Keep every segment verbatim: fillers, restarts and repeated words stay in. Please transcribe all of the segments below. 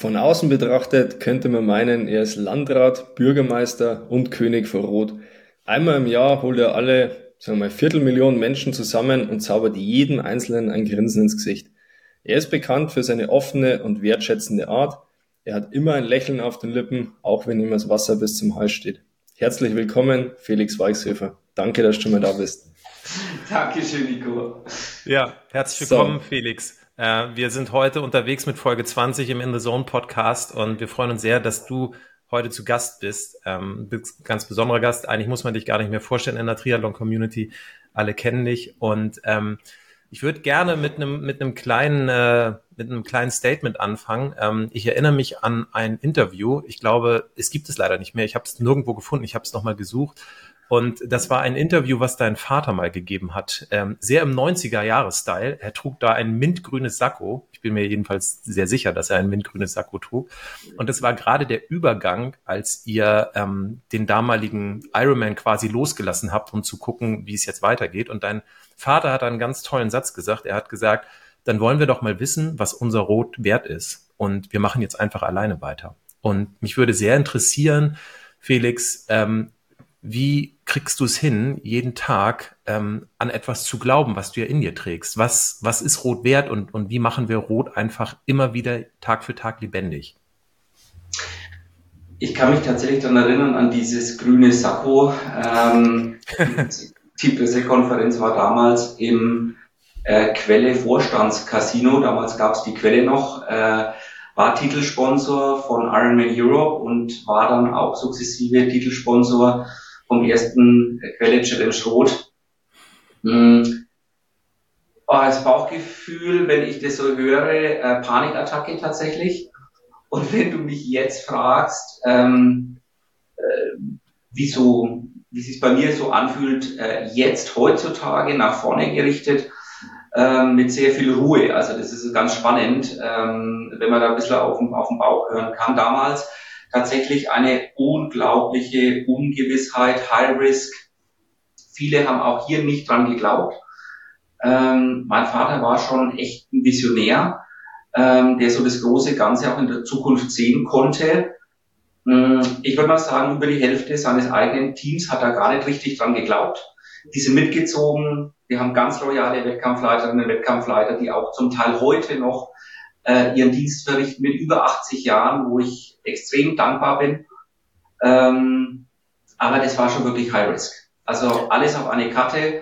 Von außen betrachtet könnte man meinen, er ist Landrat, Bürgermeister und König vor Rot. Einmal im Jahr holt er alle, sagen wir mal, Viertelmillionen Menschen zusammen und zaubert jedem Einzelnen ein Grinsen ins Gesicht. Er ist bekannt für seine offene und wertschätzende Art. Er hat immer ein Lächeln auf den Lippen, auch wenn ihm das Wasser bis zum Hals steht. Herzlich willkommen, Felix Weichshöfer. Danke, dass du schon mal da bist. Dankeschön, Nico. Ja, herzlich willkommen, so. Felix. Äh, wir sind heute unterwegs mit Folge zwanzig im In the Zone Podcast und wir freuen uns sehr, dass du heute zu Gast bist. Ähm, bist ganz besonderer Gast. Eigentlich muss man dich gar nicht mehr vorstellen in der Triathlon-Community. Alle kennen dich und ähm, ich würde gerne mit einem mit einem kleinen äh, mit einem kleinen Statement anfangen. Ähm, ich erinnere mich an ein Interview. Ich glaube, es gibt es leider nicht mehr. Ich habe es nirgendwo gefunden. Ich habe es nochmal gesucht. Und das war ein Interview, was dein Vater mal gegeben hat. Ähm, sehr im neunziger-Jahres-Style. Er trug da ein mintgrünes Sakko. Ich bin mir jedenfalls sehr sicher, dass er ein mintgrünes Sakko trug. Und das war gerade der Übergang, als ihr ähm, den damaligen Ironman quasi losgelassen habt, um zu gucken, wie es jetzt weitergeht. Und dein Vater hat einen ganz tollen Satz gesagt. Er hat gesagt, dann wollen wir doch mal wissen, was unser Rot wert ist. Und wir machen jetzt einfach alleine weiter. Und mich würde sehr interessieren, Felix, ähm, wie kriegst du es hin, jeden Tag ähm, an etwas zu glauben, was du ja in dir trägst? Was, was ist Rot wert und, und wie machen wir Rot einfach immer wieder Tag für Tag lebendig? Ich kann mich tatsächlich daran erinnern, an dieses grüne Sakko. Ähm, die Pressekonferenz war damals im äh, Quelle Vorstandscasino. Damals gab es die Quelle noch. Äh, war Titelsponsor von Ironman Europe und war dann auch sukzessive Titelsponsor vom ersten Quelle Challenge Rot. Hm. Oh, das Bauchgefühl, wenn ich das so höre, äh, Panikattacke tatsächlich. Und wenn du mich jetzt fragst, ähm, äh, wieso, wie es sich bei mir so anfühlt, äh, jetzt heutzutage nach vorne gerichtet, äh, mit sehr viel Ruhe. Also das ist ganz spannend, ähm, wenn man da ein bisschen auf den, auf den Bauch hören kann. Damals tatsächlich eine unglaubliche Ungewissheit, High Risk. Viele haben auch hier nicht dran geglaubt. Ähm, mein Vater war schon echt ein Visionär, ähm, der so das große Ganze auch in der Zukunft sehen konnte. Ähm, ich würde mal sagen, über die Hälfte seines eigenen Teams hat er gar nicht richtig dran geglaubt. Die sind mitgezogen. Wir haben ganz loyale Wettkampfleiterinnen und Wettkampfleiter, die auch zum Teil heute noch ihren Dienst verrichten mit über achtzig Jahren, wo ich extrem dankbar bin. Ähm, aber das war schon wirklich High Risk. Also alles auf eine Karte.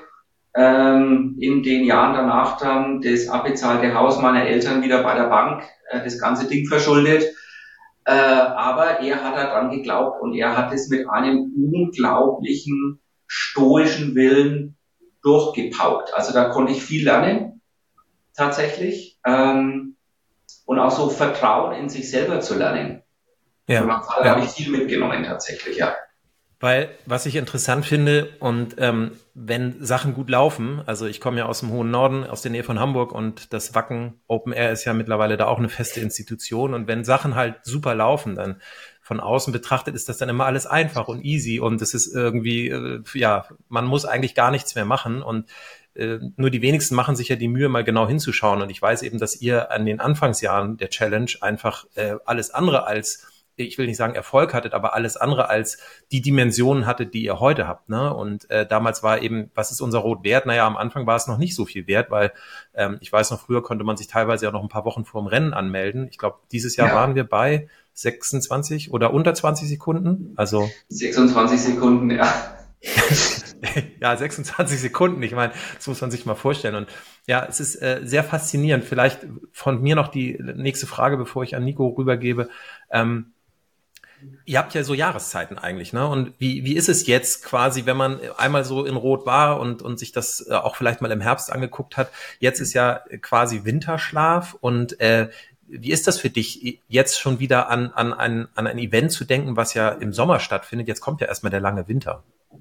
Ähm, in den Jahren danach dann das abbezahlte Haus meiner Eltern wieder bei der Bank, äh, das ganze Ding verschuldet. Äh, aber er hat daran geglaubt und er hat es mit einem unglaublichen stoischen Willen durchgepaukt. Also da konnte ich viel lernen, tatsächlich. Ähm, Und auch so Vertrauen in sich selber zu lernen. Ja, Von meinem Vater ja. habe ich viel mitgenommen tatsächlich, ja. Weil, was ich interessant finde, und ähm, wenn Sachen gut laufen, also ich komme ja aus dem hohen Norden, aus der Nähe von Hamburg und das Wacken Open Air ist ja mittlerweile da auch eine feste Institution und wenn Sachen halt super laufen, dann von außen betrachtet ist das dann immer alles einfach und easy und es ist irgendwie, äh, ja, man muss eigentlich gar nichts mehr machen und nur die wenigsten machen sich ja die Mühe, mal genau hinzuschauen. Und ich weiß eben, dass ihr an den Anfangsjahren der Challenge einfach äh, alles andere als, ich will nicht sagen Erfolg hattet, aber alles andere als die Dimensionen hattet, die ihr heute habt. Ne? Und äh, damals war eben, was ist unser Rot wert? Naja, am Anfang war es noch nicht so viel wert, weil ähm, ich weiß noch, früher konnte man sich teilweise ja noch ein paar Wochen vor dem Rennen anmelden. Ich glaube, dieses Jahr ja. waren wir bei sechsundzwanzig oder unter zwanzig Sekunden. Also sechsundzwanzig Sekunden, ja. Ja, sechsundzwanzig Sekunden, ich meine, das muss man sich mal vorstellen. Und ja, es ist äh, sehr faszinierend. Vielleicht von mir noch die nächste Frage, bevor ich an Nico rübergebe. Ähm, ihr habt ja so Jahreszeiten eigentlich, ne? Und wie wie ist es jetzt quasi, wenn man einmal so in Rot war und und sich das äh, auch vielleicht mal im Herbst angeguckt hat? Jetzt ist ja quasi Winterschlaf und äh, wie ist das für dich, jetzt schon wieder an an ein an ein Event zu denken, was ja im Sommer stattfindet? Jetzt kommt ja erstmal der lange Winter.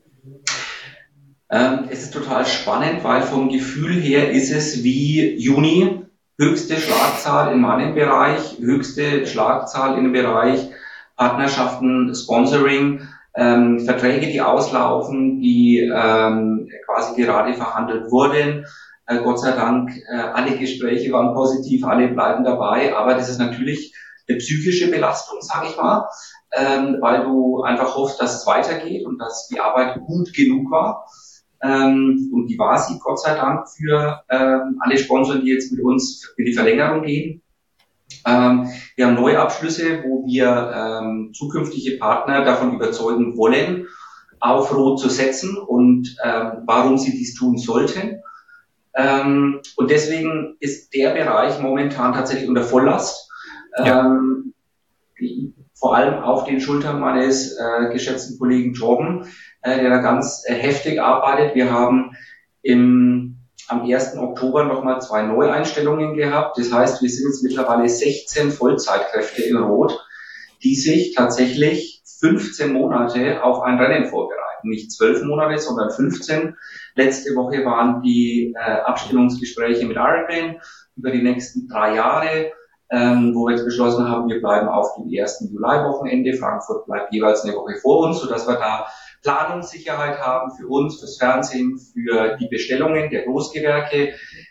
Ähm, es ist total spannend, weil vom Gefühl her ist es wie Juni, höchste Schlagzahl in meinem Bereich, höchste Schlagzahl in dem Bereich Partnerschaften, Sponsoring, ähm, Verträge, die auslaufen, die ähm, quasi gerade verhandelt wurden. Äh, Gott sei Dank, äh, alle Gespräche waren positiv, alle bleiben dabei, aber das ist natürlich eine psychische Belastung, sage ich mal, ähm, weil du einfach hoffst, dass es weitergeht und dass die Arbeit gut genug war. Ähm, und die war sie, Gott sei Dank, für ähm, alle Sponsoren, die jetzt mit uns in die Verlängerung gehen. Ähm, wir haben Neuabschlüsse, wo wir ähm, zukünftige Partner davon überzeugen wollen, auf Rot zu setzen und ähm, warum sie dies tun sollten. Ähm, und deswegen ist der Bereich momentan tatsächlich unter Volllast. Ja. Ähm, die, vor allem auf den Schultern meines äh, geschätzten Kollegen Torben, äh, der da ganz äh, heftig arbeitet. Wir haben im, am ersten Oktober nochmal zwei Neueinstellungen gehabt. Das heißt, wir sind jetzt mittlerweile sechzehn Vollzeitkräfte in Rot, die sich tatsächlich fünfzehn Monate auf ein Rennen vorbereiten. Nicht zwölf Monate, sondern fünfzehn. Letzte Woche waren die äh, Abstimmungsgespräche mit Ironman über die nächsten drei Jahre, ähm, wo wir jetzt beschlossen haben, wir bleiben auf dem ersten Juli-Wochenende. Frankfurt bleibt jeweils eine Woche vor uns, sodass wir da Planungssicherheit haben für uns, fürs Fernsehen, für die Bestellungen der Großgewerke.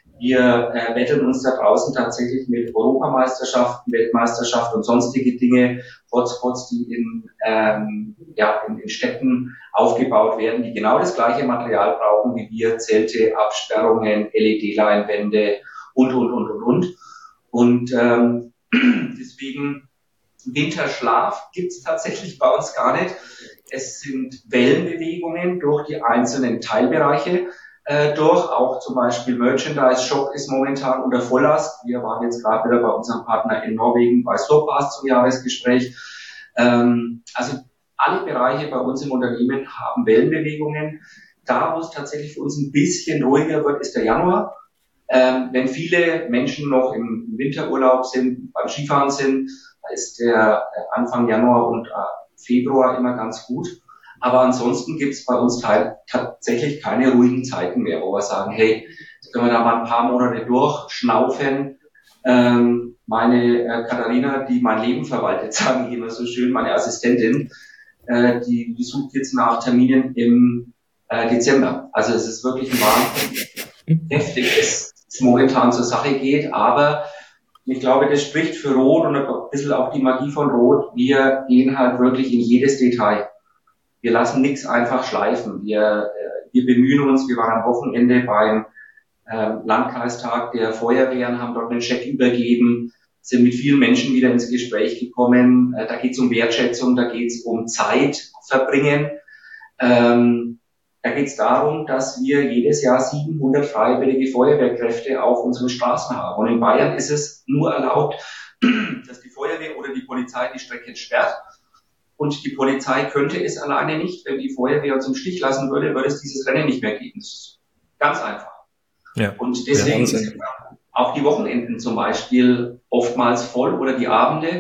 Wir äh, wetteln uns da draußen tatsächlich mit Europameisterschaften, Weltmeisterschaften und sonstige Dinge, Hotspots, die in, ähm, ja, in, in Städten aufgebaut werden, die genau das gleiche Material brauchen wie wir, Zelte, Absperrungen, L E D-Leinwände und, und, und, und, und. Und ähm, deswegen Winterschlaf gibt's tatsächlich bei uns gar nicht. Es sind Wellenbewegungen durch die einzelnen Teilbereiche. Äh, durch. Auch zum Beispiel Merchandise-Shop ist momentan unter Volllast. Wir waren jetzt gerade wieder bei unserem Partner in Norwegen bei Slowpass zum Jahresgespräch. Ähm, also alle Bereiche bei uns im Unternehmen haben Wellenbewegungen. Da, wo es tatsächlich für uns ein bisschen ruhiger wird, ist der Januar. Ähm, wenn viele Menschen noch im Winterurlaub sind, beim Skifahren sind, da ist der Anfang Januar und äh, Februar immer ganz gut. Aber ansonsten gibt es bei uns tatsächlich keine ruhigen Zeiten mehr, wo wir sagen, hey, können wir da mal ein paar Monate durchschnaufen. Ähm, meine äh, Katharina, die mein Leben verwaltet, sagen die immer so schön, meine Assistentin, äh, die, die sucht jetzt nach Terminen im äh, Dezember. Also es ist wirklich ein Wahnsinn, heftig es momentan zur Sache geht. Aber ich glaube, das spricht für Rot und ein bisschen auch die Magie von Rot. Wir gehen halt wirklich in jedes Detail. Wir lassen nichts einfach schleifen. Wir, äh, wir bemühen uns. Wir waren am Wochenende beim äh, Landkreistag der Feuerwehren, haben dort einen Scheck übergeben, sind mit vielen Menschen wieder ins Gespräch gekommen. Äh, da geht es um Wertschätzung, da geht es um Zeit verbringen. Ähm, da geht es darum, dass wir jedes Jahr siebenhundert freiwillige Feuerwehrkräfte auf unseren Straßen haben. Und in Bayern ist es nur erlaubt, dass die Feuerwehr oder die Polizei die Strecke sperrt. Und die Polizei könnte es alleine nicht. Wenn die Feuerwehr uns im Stich lassen würde, würde es dieses Rennen nicht mehr geben. Das ist ganz einfach. Ja. Und deswegen ja, sind auch die Wochenenden zum Beispiel oftmals voll oder die Abende,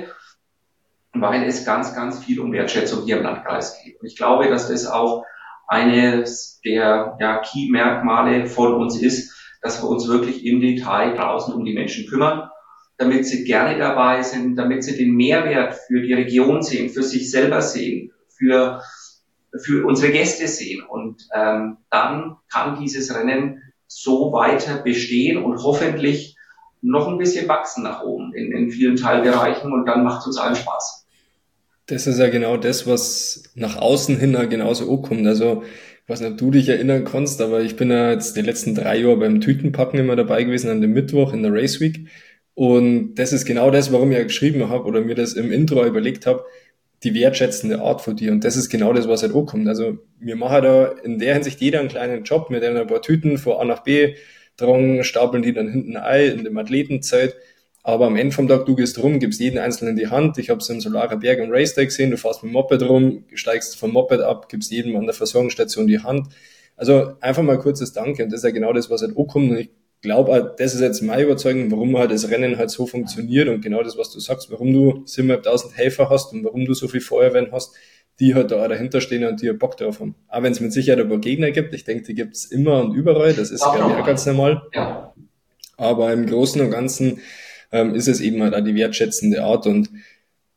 weil es ganz, ganz viel um Wertschätzung hier im Landkreis geht. Und ich glaube, dass das auch eines der ja, Key-Merkmale von uns ist, dass wir uns wirklich im Detail draußen um die Menschen kümmern, damit sie gerne dabei sind, damit sie den Mehrwert für die Region sehen, für sich selber sehen, für, für unsere Gäste sehen. Und ähm, dann kann dieses Rennen so weiter bestehen und hoffentlich noch ein bisschen wachsen nach oben in, in vielen Teilbereichen und dann macht es uns allen Spaß. Das ist ja genau das, was nach außen hin genauso ankommt. Also ich weiß nicht, ob du dich erinnern kannst, aber ich bin ja jetzt die letzten drei Jahre beim Tütenpacken immer dabei gewesen an dem Mittwoch in der Race Week. Und das ist genau das, warum ich ja geschrieben habe oder mir das im Intro überlegt habe, die wertschätzende Art von dir. Und das ist genau das, was halt auch kommt. Also wir machen da in der Hinsicht jeder einen kleinen Job mit ein paar Tüten von A nach B tragen, stapeln die dann hinten ein in dem Athletenzelt. Aber am Ende vom Tag, du gehst rum, gibst jeden Einzelnen die Hand. Ich habe es im Solarer Berg im Race Day gesehen, du fährst mit dem Moped rum, steigst vom Moped ab, gibst jedem an der Versorgungsstation die Hand. Also einfach mal kurzes Danke. Und das ist ja genau das, was halt auch kommt. Und ich glaube, das ist jetzt meine Überzeugung, warum halt das Rennen halt so funktioniert und genau das, was du sagst, warum du siebentausendfünfhundert Helfer hast und warum du so viel Feuerwehren hast, die halt da dahinter stehen und die halt Bock drauf haben. Auch wenn es mit Sicherheit ein paar Gegner gibt, ich denke, die gibt's immer und überall, das ist glaube ich auch ganz normal. Ja. Aber im Großen und Ganzen ähm, ist es eben halt auch die wertschätzende Art und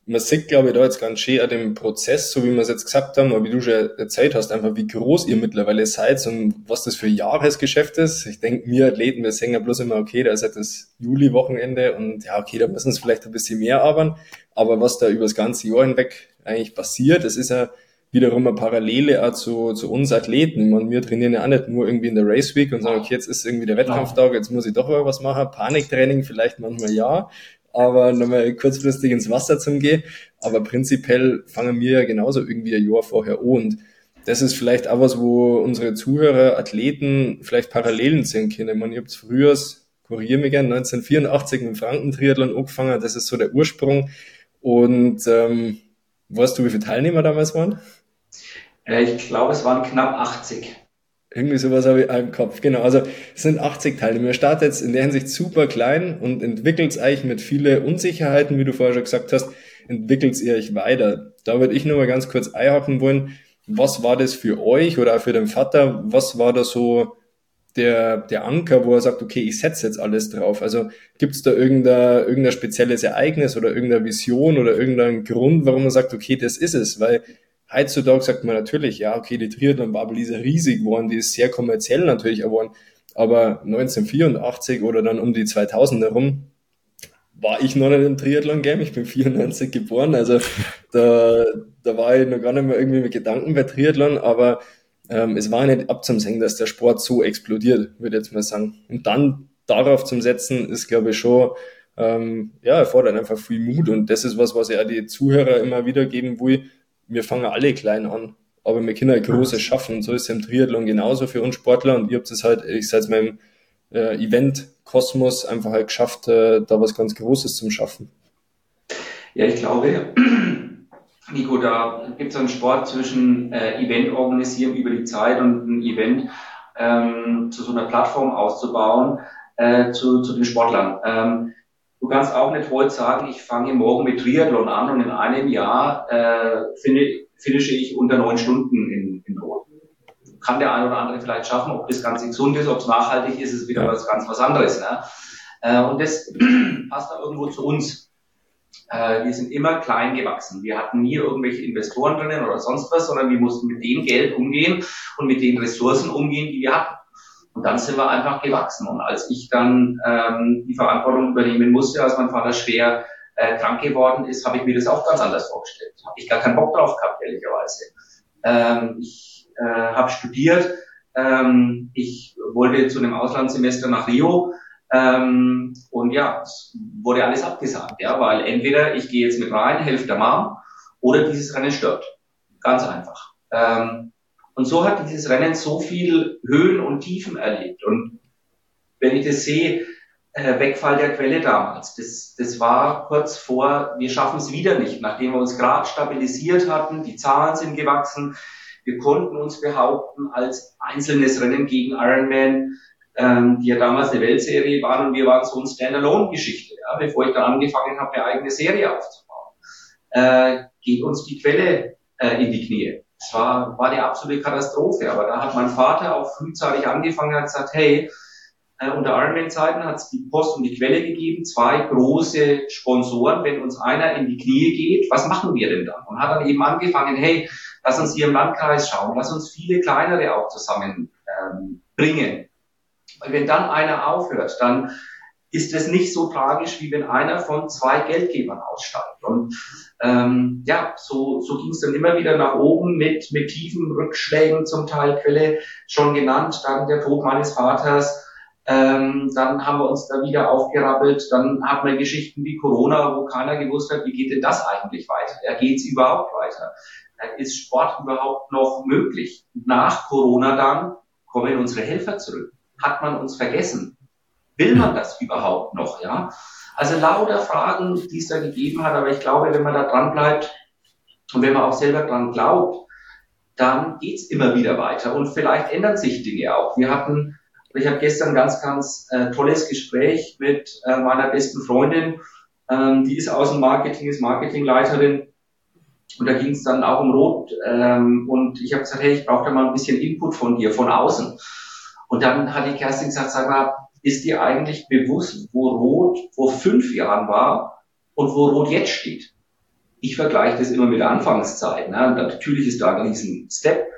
man sieht, glaube ich, da jetzt ganz schön an dem Prozess, so wie wir es jetzt gesagt haben, aber wie du schon erzählt hast, einfach wie groß ihr mittlerweile seid und was das für ein Jahresgeschäft ist. Ich denke, wir Athleten, wir sehen ja bloß immer, okay, da ist halt das Juli-Wochenende und ja, okay, da müssen es vielleicht ein bisschen mehr arbeiten, aber was da über das ganze Jahr hinweg eigentlich passiert, das ist ja wiederum eine Parallele auch zu, zu uns Athleten. Ich meine, wir trainieren ja auch nicht nur irgendwie in der Race Week und sagen, okay, jetzt ist irgendwie der Wettkampftag, jetzt muss ich doch mal was machen. Paniktraining vielleicht manchmal ja, aber nochmal kurzfristig ins Wasser zum Gehen. Aber prinzipiell fangen wir ja genauso irgendwie ein Jahr vorher an. Und das ist vielleicht auch was, wo unsere Zuhörer, Athleten vielleicht Parallelen sehen können. Ich meine, ich habe früher, korrigiere mich gern, neunzehnhundertvierundachtzig mit dem Franken-Triathlon angefangen. Das ist so der Ursprung. Und ähm, weißt du, wie viele Teilnehmer damals waren? Ich glaube, es waren knapp achtzig. Irgendwie sowas habe ich im Kopf, genau. Also es sind achtzig Teilnehmer. Ihr startet jetzt in der Hinsicht super klein und entwickelt es eigentlich mit vielen Unsicherheiten, wie du vorher schon gesagt hast, entwickelt ihr euch weiter. Da würde ich nur mal ganz kurz einhaken wollen. Was war das für euch oder auch für den Vater? Was war da so der der Anker, wo er sagt, okay, ich setze jetzt alles drauf? Also gibt es da irgendein, irgendein spezielles Ereignis oder irgendeine Vision oder irgendeinen Grund, warum man sagt, okay, das ist es? Weil heutzutage sagt man natürlich, ja, okay, die Triathlon-Bubble ist ja riesig geworden, die ist sehr kommerziell natürlich geworden, aber neunzehnhundertvierundachtzig oder dann um die zweitausend herum war ich noch nicht im Triathlon-Game, ich bin vierundneunzig geboren, also da, da war ich noch gar nicht mehr irgendwie mit Gedanken bei Triathlon, aber ähm, es war nicht abzusehen, dass der Sport so explodiert, würde ich jetzt mal sagen. Und dann darauf zum Setzen ist, glaube ich, schon, ähm, ja, erfordert einfach viel Mut und das ist was, was ich auch die Zuhörer immer wieder geben will. Wir fangen alle klein an, aber wir können halt Großes schaffen. So ist es im Triathlon genauso für uns Sportler und ihr habt es halt, ich sage jetzt mal im äh, Event-Kosmos einfach halt geschafft, äh, da was ganz Großes zu schaffen. Ja, ich glaube, Nico, da gibt es einen Sport zwischen äh, Event organisieren über die Zeit und ein Event ähm, zu so einer Plattform auszubauen, äh, zu, zu den Sportlern. Ähm, Du kannst auch nicht heute sagen, ich fange morgen mit Triathlon an und in einem Jahr äh, finische ich unter neun Stunden in, in Rot. Kann der eine oder andere vielleicht schaffen, ob das Ganze gesund ist, ob es nachhaltig ist, ist wieder ja. was ganz was anderes. Ne? Äh, und das passt da irgendwo zu uns. Äh, wir sind immer klein gewachsen. Wir hatten nie irgendwelche Investoren drinnen oder sonst was, sondern wir mussten mit dem Geld umgehen und mit den Ressourcen umgehen, die wir hatten. Und dann sind wir einfach gewachsen. Und als ich dann ähm, die Verantwortung übernehmen musste, als mein Vater schwer äh, krank geworden ist, habe ich mir das auch ganz anders vorgestellt. Habe ich gar keinen Bock drauf gehabt, ehrlicherweise. Ähm, ich äh, habe studiert. Ähm, ich wollte zu einem Auslandssemester nach Rio. Ähm, und ja, es wurde alles abgesagt. Ja, weil entweder ich gehe jetzt mit rein, helfe der Mom, oder dieses Rennen stirbt. Ganz einfach. Ähm, Und so hat dieses Rennen so viel Höhen und Tiefen erlebt. Und wenn ich das sehe, äh, Wegfall der Quelle damals, das, das war kurz vor, wir schaffen es wieder nicht, nachdem wir uns gerade stabilisiert hatten, die Zahlen sind gewachsen, wir konnten uns behaupten als einzelnes Rennen gegen Ironman, ähm, die ja damals eine Weltserie waren und wir waren so eine Standalone-Geschichte, ja, bevor ich dann angefangen habe, eine eigene Serie aufzubauen. Äh, geht uns die Quelle äh, in die Knie. Es war, war die absolute Katastrophe, aber da hat mein Vater auch frühzeitig angefangen und hat gesagt, hey, äh, unter Ironman-Zeiten hat es die Post und die Quelle gegeben, zwei große Sponsoren, wenn uns einer in die Knie geht, was machen wir denn dann? Und hat dann eben angefangen, hey, lass uns hier im Landkreis schauen, lass uns viele kleinere auch zusammen ähm, bringen. Weil wenn dann einer aufhört, dann ist es nicht so tragisch, wie wenn einer von zwei Geldgebern aussteigt. Und ähm, ja, so, so ging es dann immer wieder nach oben mit, mit tiefen Rückschlägen, zum Teil Quelle schon genannt, dann der Tod meines Vaters. Ähm, dann haben wir uns da wieder aufgerappelt. Dann hatten wir Geschichten wie Corona, wo keiner gewusst hat, wie geht denn das eigentlich weiter? Ja, geht es überhaupt weiter? Ist Sport überhaupt noch möglich? Nach Corona dann kommen unsere Helfer zurück. Hat man uns vergessen? Will man das überhaupt noch? Ja, also lauter Fragen, die es da gegeben hat. Aber ich glaube, wenn man da dran bleibt und wenn man auch selber dran glaubt, dann geht's immer wieder weiter. Und vielleicht ändern sich Dinge auch. Wir hatten, ich hatte gestern ein ganz, ganz äh, tolles Gespräch mit äh, meiner besten Freundin. Ähm, die ist aus dem Marketing, ist Marketingleiterin. Und da ging es dann auch um Rot. Ähm, und ich habe gesagt, hey, ich brauche da mal ein bisschen Input von dir, von außen. Und dann hat die Kerstin gesagt, sag mal, ist dir eigentlich bewusst, wo Rot vor fünf Jahren war und wo Rot jetzt steht? Ich vergleiche das immer mit der Anfangszeit. Ne? Natürlich ist da ein riesen Step.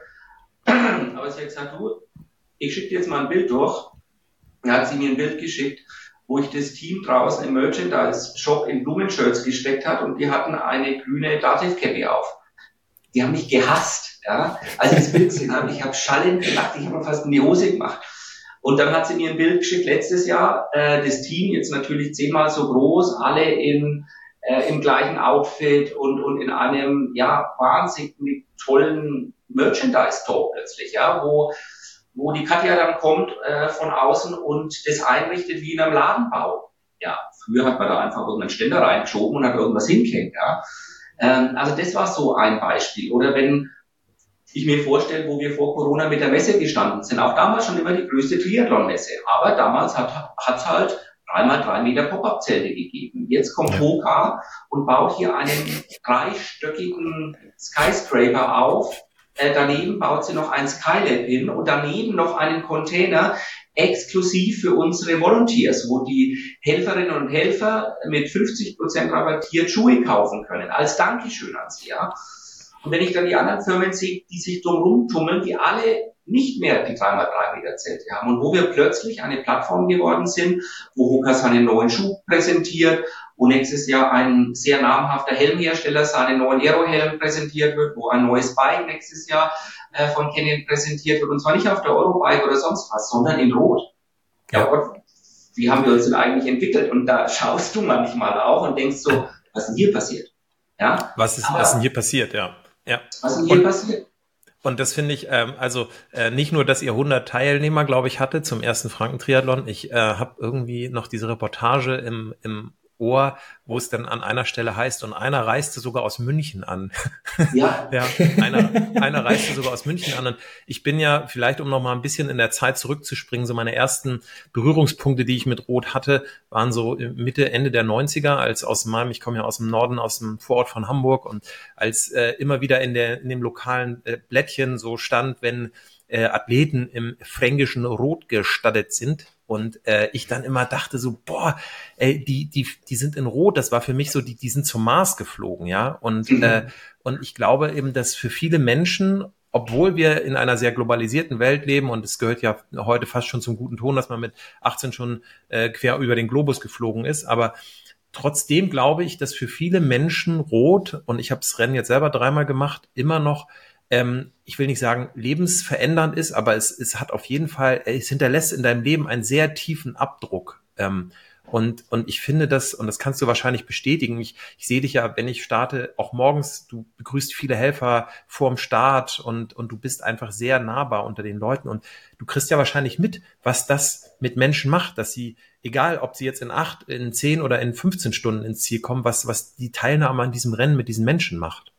Aber sie hat gesagt, du, ich schicke dir jetzt mal ein Bild durch. Dann hat sie mir ein Bild geschickt, wo ich das Team draußen im Merchandise-Shop in Blumenshirts gesteckt hat und die hatten eine grüne Dativ-Cappy auf. Die haben mich gehasst. Ja? Als ich das Bild gesehen habe, ich habe schallend gelacht, ich habe mir fast in die Hose gemacht. Und dann hat sie mir ein Bild geschickt letztes Jahr, äh, das Team jetzt natürlich zehnmal so groß, alle in äh, im gleichen Outfit und und in einem ja wahnsinnig tollen Merchandise-Store plötzlich, ja, wo wo die Katja dann kommt äh, von außen und das einrichtet wie in einem Ladenbau. Ja, früher hat man da einfach irgendeinen Ständer reingeschoben und hat irgendwas hingehängt, ja. Ähm, also das war so ein Beispiel. Oder wenn ich mir vorstelle, wo wir vor Corona mit der Messe gestanden sind, auch damals schon immer die größte Triathlon-Messe, aber damals hat es halt drei mal drei Meter Pop-Up-Zelte gegeben. Jetzt kommt Hoka und baut hier einen dreistöckigen Skyscraper auf. Äh, daneben baut sie noch ein Skylab hin und daneben noch einen Container exklusiv für unsere Volunteers, wo die Helferinnen und Helfer mit fünfzig Prozent rabattiert Schuhe kaufen können, als Dankeschön an sie, ja. Und wenn ich dann die anderen Firmen sehe, die sich drumherum tummeln, die alle nicht mehr die drei mal drei Meter Zelte haben und wo wir plötzlich eine Plattform geworden sind, wo Hoka seinen neuen Schuh präsentiert, wo nächstes Jahr ein sehr namhafter Helmhersteller seinen neuen Aero-Helm präsentiert wird, wo ein neues Bike nächstes Jahr äh, von Canyon präsentiert wird, und zwar nicht auf der Eurobike oder sonst was, sondern in Rot. Ja, Gott, wie haben wir uns denn eigentlich entwickelt? Und da schaust du manchmal auch und denkst so, was ist denn hier passiert? Ja? Was ist, was ist denn hier passiert, ja. Ja. Was ist denn hier und, passiert? Und das finde ich, ähm, also äh, nicht nur, dass ihr hundert Teilnehmer, glaube ich, hatte zum ersten Franken-Triathlon. Ich äh, habe irgendwie noch diese Reportage im, im Ohr, wo es dann an einer Stelle heißt, und einer reiste sogar aus München an. Ja. ja einer, einer reiste sogar aus München an. Und ich bin ja, vielleicht um noch mal ein bisschen in der Zeit zurückzuspringen, so meine ersten Berührungspunkte, die ich mit Rot hatte, waren so Mitte, Ende der neunziger, als aus meinem, ich komme ja aus dem Norden, aus dem Vorort von Hamburg, und als äh, immer wieder in der in dem lokalen äh, Blättchen so stand, wenn äh, Athleten im fränkischen Rot gestattet sind. Und äh, ich dann immer dachte so, boah, ey, die die die sind in Rot. Das war für mich so, die die sind zum Mars geflogen, ja. Und mhm. äh, und ich glaube eben, dass für viele Menschen, obwohl wir in einer sehr globalisierten Welt leben, und es gehört ja heute fast schon zum guten Ton, dass man mit achtzehn schon äh, quer über den Globus geflogen ist, aber trotzdem glaube ich, dass für viele Menschen Rot, und ich habe das Rennen jetzt selber dreimal gemacht, immer noch, ähm, ich will nicht sagen lebensverändernd ist, aber es, es hat auf jeden Fall, es hinterlässt in deinem Leben einen sehr tiefen Abdruck. Ähm, und, und ich finde das, und das kannst du wahrscheinlich bestätigen, ich, ich sehe dich ja, wenn ich starte, auch morgens, du begrüßt viele Helfer vorm Start, und, und du bist einfach sehr nahbar unter den Leuten, und du kriegst ja wahrscheinlich mit, was das mit Menschen macht, dass sie, egal ob sie jetzt in acht, in zehn oder in fünfzehn Stunden ins Ziel kommen, was, was die Teilnahme an diesem Rennen mit diesen Menschen macht.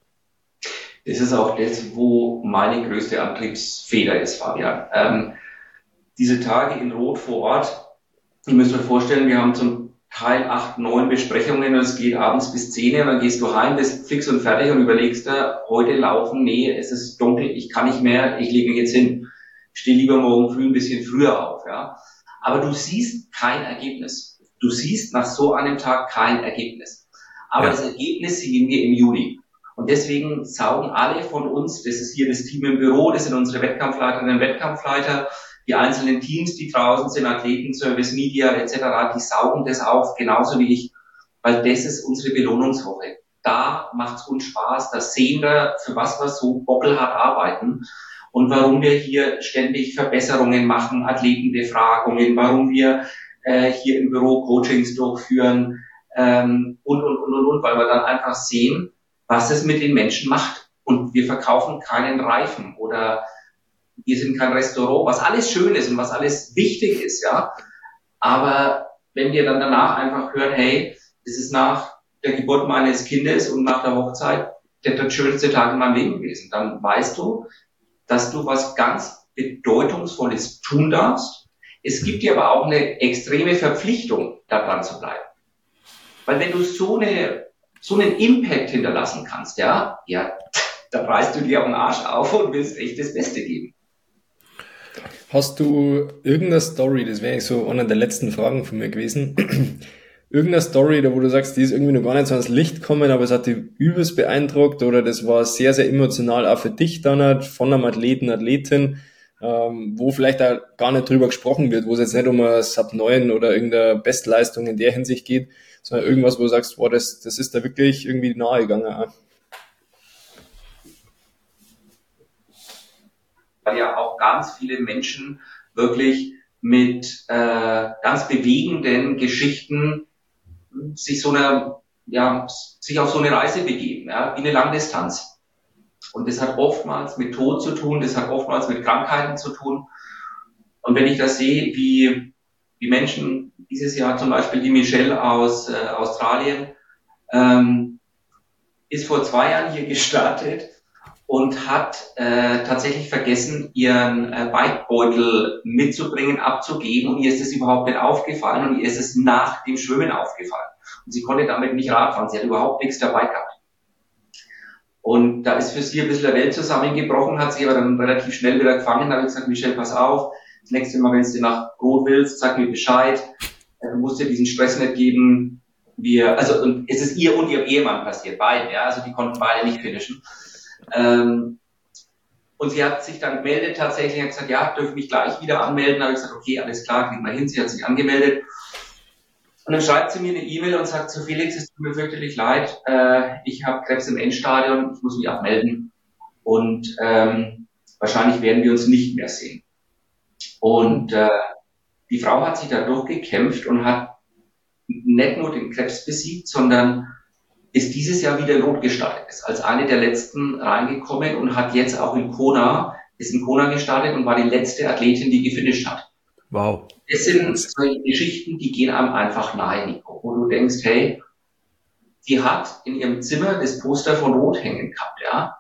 Das ist auch das, wo meine größte Antriebsfeder ist, Fabian. Ähm, diese Tage in Rot vor Ort, ihr müsst euch vorstellen, wir haben zum Teil acht, neun Besprechungen und es geht abends bis zehn und dann gehst du heim, bist fix und fertig und überlegst dir, heute laufen, nee, es ist dunkel, ich kann nicht mehr, ich lege mich jetzt hin. Ich stehe lieber morgen früh ein bisschen früher auf, ja. Aber du siehst kein Ergebnis. Du siehst nach so einem Tag kein Ergebnis. Aber ja. Das Ergebnis sehen wir im Juli. Und deswegen saugen alle von uns, das ist hier das Team im Büro, das sind unsere Wettkampfleiterinnen und Wettkampfleiter, die einzelnen Teams, die draußen sind, Athleten, Service, Media et cetera, die saugen das auf, genauso wie ich, weil das ist unsere Belohnungswoche. Da macht's uns Spaß, da sehen wir, für was wir so bockelhart arbeiten und warum wir hier ständig Verbesserungen machen, Athletenbefragungen, warum wir äh, hier im Büro Coachings durchführen ähm, und, und, und, und, und, weil wir dann einfach sehen, was es mit den Menschen macht. Und wir verkaufen keinen Reifen oder wir sind kein Restaurant, was alles schön ist und was alles wichtig ist, ja. Aber wenn wir dann danach einfach hören, hey, es ist nach der Geburt meines Kindes und nach der Hochzeit der, der schönste Tag in meinem Leben gewesen, dann weißt du, dass du was ganz Bedeutungsvolles tun darfst. Es gibt dir aber auch eine extreme Verpflichtung, da dran zu bleiben. Weil wenn du so eine so einen Impact hinterlassen kannst, ja, ja, da reißt du dir auch den Arsch auf und willst echt das Beste geben. Hast du irgendeine Story, das wäre so eine der letzten Fragen von mir gewesen, irgendeine Story, da wo du sagst, die ist irgendwie noch gar nicht so ans Licht gekommen, aber es hat dich übelst beeindruckt oder das war sehr, sehr emotional auch für dich dann halt, von einem Athleten, Athletin, ähm, wo vielleicht auch gar nicht drüber gesprochen wird, wo es jetzt nicht um eine Sub neun oder irgendeine Bestleistung in der Hinsicht geht, sondern irgendwas, wo du sagst, boah, das, das ist da wirklich irgendwie nahe gegangen. Weil ja auch ganz viele Menschen wirklich mit äh, ganz bewegenden Geschichten sich so eine, ja, sich auf so eine Reise begeben, ja, wie eine Langdistanz. Und das hat oftmals mit Tod zu tun, das hat oftmals mit Krankheiten zu tun. Und wenn ich das sehe, wie, wie Menschen, dieses Jahr zum Beispiel die Michelle aus äh, Australien, ähm, ist vor zwei Jahren hier gestartet und hat äh, tatsächlich vergessen, ihren äh, Bikebeutel mitzubringen, abzugeben, und ihr ist es überhaupt nicht aufgefallen und ihr ist es nach dem Schwimmen aufgefallen. Und sie konnte damit nicht Radfahren, sie hat überhaupt nichts dabei gehabt. Und da ist für sie ein bisschen der Welt zusammengebrochen, hat sie aber dann relativ schnell wieder gefangen. Da habe ich gesagt, Michelle, pass auf, das nächste Mal, wenn du nach Rot willst, sag mir Bescheid, du musst dir diesen Stress nicht geben. Wir, also und es ist ihr und ihrem Ehemann passiert, beide, ja, also die konnten beide nicht finishen. Ähm, und sie hat sich dann gemeldet tatsächlich, hat gesagt, ja, dürfen mich gleich wieder anmelden. Da habe ich gesagt, okay, alles klar, kriegen wir hin. Sie hat sich angemeldet. Und dann schreibt sie mir eine E-Mail und sagt, so Felix, es tut mir fürchterlich leid, äh, ich habe Krebs im Endstadium, ich muss mich abmelden und ähm, wahrscheinlich werden wir uns nicht mehr sehen. Und äh, die Frau hat sich da durchgekämpft und hat nicht nur den Krebs besiegt, sondern ist dieses Jahr wieder in Rot gestartet, ist als eine der letzten reingekommen und hat jetzt auch in Kona, ist in Kona gestartet und war die letzte Athletin, die gefinisht hat. Wow. Das sind solche Geschichten, die gehen einem einfach nahe, Nico, wo du denkst, hey, die hat in ihrem Zimmer das Poster von Rot hängen gehabt, ja.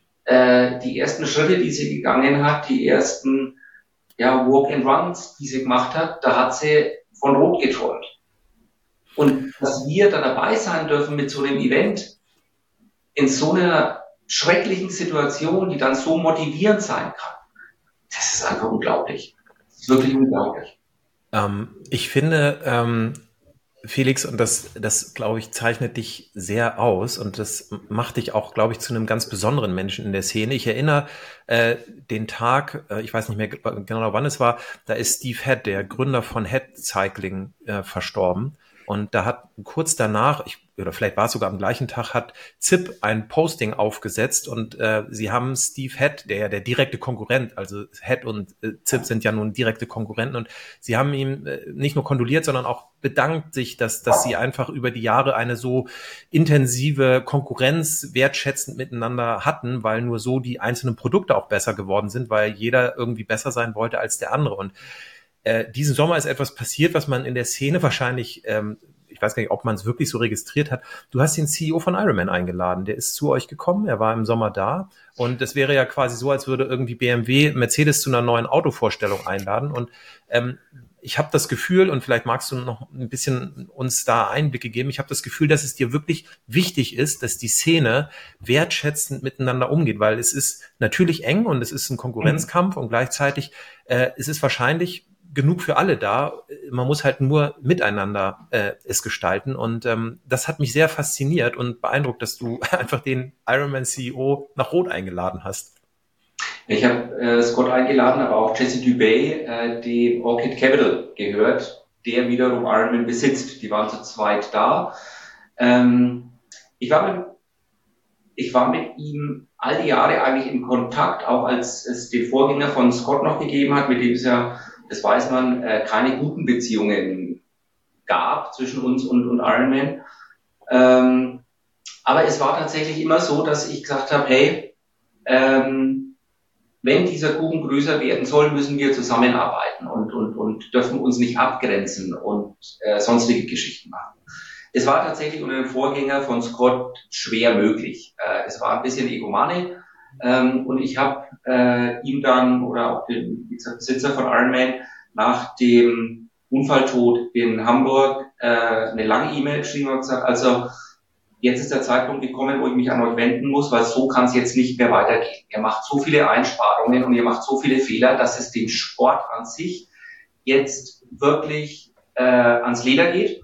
Äh, die ersten Schritte, die sie gegangen hat, die ersten, ja, Walk and Runs, die sie gemacht hat, da hat sie von Rot geträumt. Und dass wir da dabei sein dürfen mit so einem Event, in so einer schrecklichen Situation, die dann so motivierend sein kann, das ist einfach unglaublich. Das ist wirklich unglaublich. Ähm, ich finde, ähm, Felix, und das, das, glaube ich, zeichnet dich sehr aus und das macht dich auch, glaube ich, zu einem ganz besonderen Menschen in der Szene. Ich erinnere äh, den Tag, äh, ich weiß nicht mehr genau, wann es war, da ist Steve Head, der Gründer von Head Cycling, äh, verstorben. Und da hat kurz danach, ich, oder vielleicht war es sogar am gleichen Tag, hat Zip ein Posting aufgesetzt und äh, sie haben Steve Head, der ja der direkte Konkurrent, also Head und äh, Zip sind ja nun direkte Konkurrenten, und sie haben ihm äh, nicht nur kondoliert, sondern auch bedankt sich, dass, dass sie einfach über die Jahre eine so intensive Konkurrenz wertschätzend miteinander hatten, weil nur so die einzelnen Produkte auch besser geworden sind, weil jeder irgendwie besser sein wollte als der andere. Und Äh, diesen Sommer ist etwas passiert, was man in der Szene wahrscheinlich, ähm, ich weiß gar nicht, ob man es wirklich so registriert hat. Du hast den C E O von Ironman eingeladen, der ist zu euch gekommen, er war im Sommer da, und es wäre ja quasi so, als würde irgendwie B M W Mercedes zu einer neuen Autovorstellung einladen, und ähm, ich habe das Gefühl, und vielleicht magst du noch ein bisschen uns da Einblicke geben, ich habe das Gefühl, dass es dir wirklich wichtig ist, dass die Szene wertschätzend miteinander umgeht, weil es ist natürlich eng und es ist ein Konkurrenzkampf, und gleichzeitig äh, es ist wahrscheinlich genug für alle da. Man muss halt nur miteinander äh, es gestalten, und ähm, das hat mich sehr fasziniert und beeindruckt, dass du einfach den Ironman C E O nach Rot eingeladen hast. Ich habe äh, Scott eingeladen, aber auch Jesse Dubay, äh, dem Orchid Capital gehört, der wiederum Ironman besitzt. Die waren zu zweit da. Ähm, ich war mit, ich war mit ihm all die Jahre eigentlich in Kontakt, auch als es den Vorgänger von Scott noch gegeben hat, mit dem es ja, das weiß man, äh, keine guten Beziehungen gab zwischen uns und, und Ironman. Ähm, aber es war tatsächlich immer so, dass ich gesagt habe, hey, ähm, wenn dieser Kuchen größer werden soll, müssen wir zusammenarbeiten und, und, und dürfen uns nicht abgrenzen und äh, sonstige Geschichten machen. Es war tatsächlich unter dem Vorgänger von Scott schwer möglich. Äh, es war ein bisschen Egomane. Ähm, und ich habe äh, ihm dann, oder auch den wie gesagt, Besitzer von Ironman, nach dem Unfalltod in Hamburg äh, eine lange E-Mail geschrieben und gesagt, also jetzt ist der Zeitpunkt gekommen, wo ich mich an euch wenden muss, weil so kann es jetzt nicht mehr weitergehen. Ihr macht so viele Einsparungen und ihr macht so viele Fehler, dass es dem Sport an sich jetzt wirklich äh, ans Leder geht.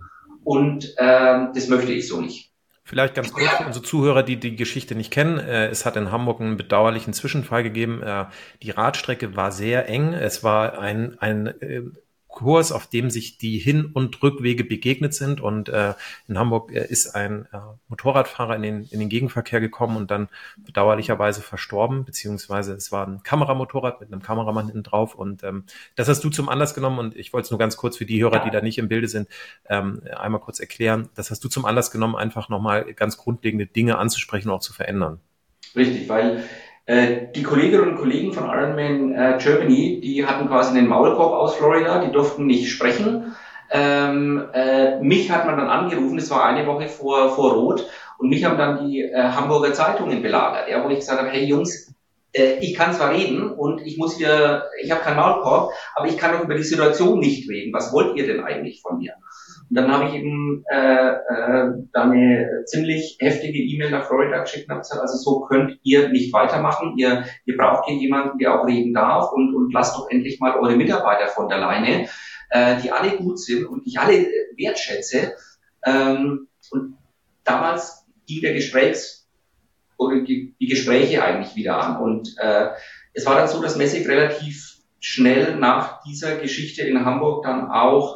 und ähm, das möchte ich so nicht. Vielleicht ganz kurz für unsere Zuhörer, die die Geschichte nicht kennen. Es hat in Hamburg einen bedauerlichen Zwischenfall gegeben. Die Radstrecke war sehr eng. Es war ein, ein Kurs, auf dem sich die Hin- und Rückwege begegnet sind. Und äh, in Hamburg äh, ist ein äh, Motorradfahrer in den, in den Gegenverkehr gekommen und dann bedauerlicherweise verstorben, beziehungsweise es war ein Kameramotorrad mit einem Kameramann hinten drauf. Und ähm, das hast du zum Anlass genommen. Und ich wollte es nur ganz kurz für die Hörer, die da nicht im Bilde sind, ähm, einmal kurz erklären. Das hast du zum Anlass genommen, einfach nochmal ganz grundlegende Dinge anzusprechen und auch zu verändern. Richtig, weil die Kolleginnen und Kollegen von Ironman äh, Germany, die hatten quasi einen Maulkorb aus Florida, die durften nicht sprechen. Ähm, äh, mich hat man dann angerufen, das war eine Woche vor, vor Rot, und mich haben dann die äh, Hamburger Zeitungen belagert, ja, wo ich gesagt habe, hey Jungs, äh, ich kann zwar reden und ich muss hier, ich habe keinen Maulkorb, aber ich kann doch über die Situation nicht reden. Was wollt ihr denn eigentlich von mir? Und dann habe ich eben äh, äh, dann eine ziemlich heftige E-Mail nach Florida geschickt und habe gesagt, also so könnt ihr nicht weitermachen. Ihr, ihr braucht hier jemanden, der auch reden darf, und, und lasst doch endlich mal eure Mitarbeiter von der Leine, äh, die alle gut sind und ich alle wertschätze. Ähm, und damals ging der Gesprächs oder die, die Gespräche eigentlich wieder an. Und äh, es war dann so, dass Messig relativ schnell nach dieser Geschichte in Hamburg dann auch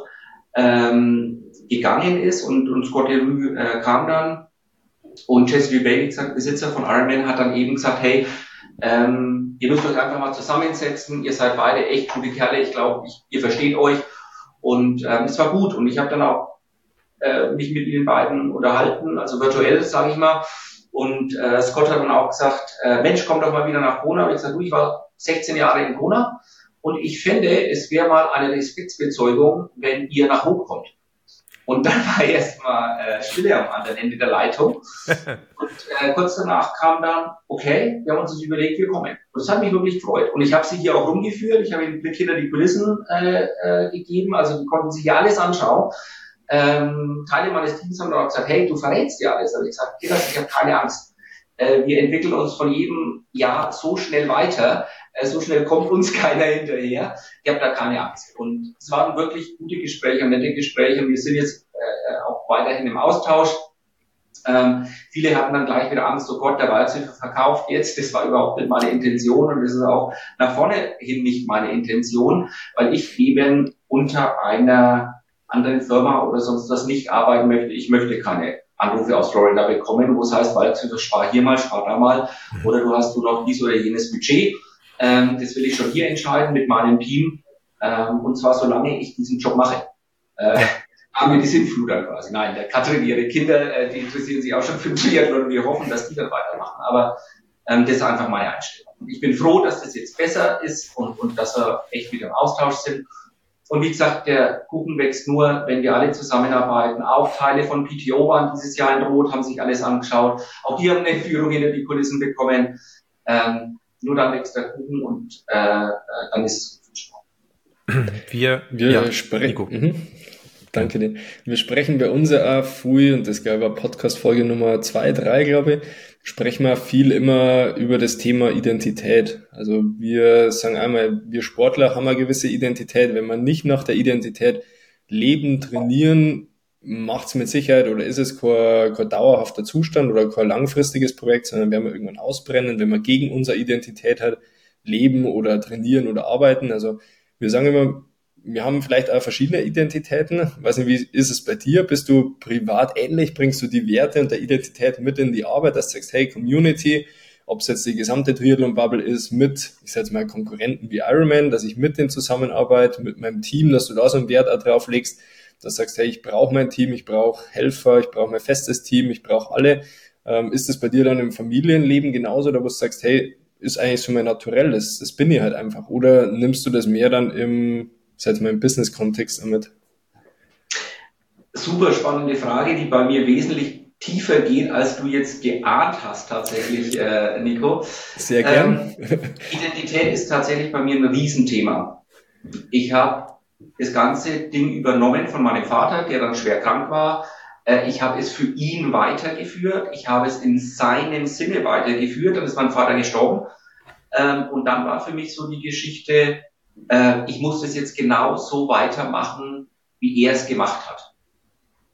ähm, gegangen ist, und, und Scott Delru äh, kam dann, und Jesse Bailey, Besitzer von Ironman, hat dann eben gesagt, hey, ähm, ihr müsst euch einfach mal zusammensetzen, ihr seid beide echt gute Kerle, ich glaube, ihr versteht euch, und ähm, es war gut, und ich habe dann auch äh, mich mit den beiden unterhalten, also virtuell, sage ich mal, und äh, Scott hat dann auch gesagt, äh, Mensch, komm doch mal wieder nach Kona. Und ich gesagt, du, ich war sechzehn Jahre in Kona, und ich finde, es wäre mal eine Respektsbezeugung, wenn ihr nach hoch kommt. Und dann war erstmal äh, Stille am anderen Ende der Leitung. Und äh, kurz danach kam dann, okay, wir haben uns das überlegt, wir kommen. Und das hat mich wirklich gefreut. Und ich habe sie hier auch rumgeführt. Ich habe ihnen einen Blick hinter die Kulissen äh, äh, gegeben. Also die konnten sich ja alles anschauen. Ähm, Teile meines Teams haben dann auch gesagt, hey, du verrätst ja alles. Also ich gesagt, ich habe keine Angst. Äh, wir entwickeln uns von jedem Jahr so schnell weiter. Äh, so schnell kommt uns keiner hinterher. Ich habe da keine Angst. Und es waren wirklich gute Gespräche, nette Gespräche. Und wir sind jetzt äh, auch weiterhin im Austausch. Ähm, viele hatten dann gleich wieder Angst, oh Gott, der Waldhöfer verkauft jetzt. Das war überhaupt nicht meine Intention, und das ist auch nach vorne hin nicht meine Intention, weil ich eben unter einer anderen Firma oder sonst was nicht arbeiten möchte. Ich möchte keine Anrufe aus Florida bekommen, wo es heißt, Waldhöfer, spar hier mal, spar da mal, oder du hast du noch dies oder jenes Budget. Ähm, das will ich schon hier entscheiden mit meinem Team, ähm, und zwar solange ich diesen Job mache. Äh, haben wir die Sintfluter quasi. Nein, der Katrin, ihre Kinder, äh, die interessieren sich auch schon für Triathlon, und wir hoffen, dass die dann weitermachen. Aber ähm, das ist einfach meine Einstellung. Ich bin froh, dass das jetzt besser ist, und, und dass wir echt wieder im Austausch sind. Und wie gesagt, der Kuchen wächst nur, wenn wir alle zusammenarbeiten. Auch Teile von P T O waren dieses Jahr in Rot, haben sich alles angeschaut. Auch die haben eine Führung hinter die Kulissen bekommen. Ähm, nur dann wächst der Kuchen, und äh, dann ist es Wir, wir ja, sprechen. Mhm. Danke dir. Wir sprechen bei uns auch viel, und das glaube ich war Podcast-Folge Nummer zwei, drei, glaube ich, sprechen wir viel immer über das Thema Identität. Also wir sagen einmal, wir Sportler haben eine gewisse Identität. Wenn man nicht nach der Identität leben, trainieren, macht es mit Sicherheit, oder ist es kein, kein dauerhafter Zustand oder kein langfristiges Projekt, sondern werden wir irgendwann ausbrennen, wenn man gegen unsere Identität hat, leben oder trainieren oder arbeiten. Also wir sagen immer, wir haben vielleicht auch verschiedene Identitäten. Ich weiß nicht, wie ist es bei dir? Bist du privat ähnlich? Bringst du die Werte und der Identität mit in die Arbeit, dass du sagst, hey, Community, ob es jetzt die gesamte Triathlon-Bubble ist, mit, ich sage jetzt mal, Konkurrenten wie Ironman, dass ich mit denen zusammenarbeite, mit meinem Team, dass du da so einen Wert auch drauf legst, dass du sagst, hey, ich brauche mein Team, ich brauche Helfer, ich brauche mein festes Team, ich brauche alle. Ähm, ist das bei dir dann im Familienleben genauso, oder wo du sagst, hey, ist eigentlich so mein Naturell, das, das bin ich halt einfach? Oder nimmst du das mehr dann im seit meinem Business-Kontext damit? Super spannende Frage, die bei mir wesentlich tiefer geht, als du jetzt geahnt hast tatsächlich, äh, Nico. Sehr gern. Ähm, Identität ist tatsächlich bei mir ein Riesenthema. Ich habe das ganze Ding übernommen von meinem Vater, der dann schwer krank war. Äh, ich habe es für ihn weitergeführt. Ich habe es in seinem Sinne weitergeführt. Dann ist mein Vater gestorben. Ähm, und dann war für mich so die Geschichte, ich muss das jetzt genau so weitermachen, wie er es gemacht hat.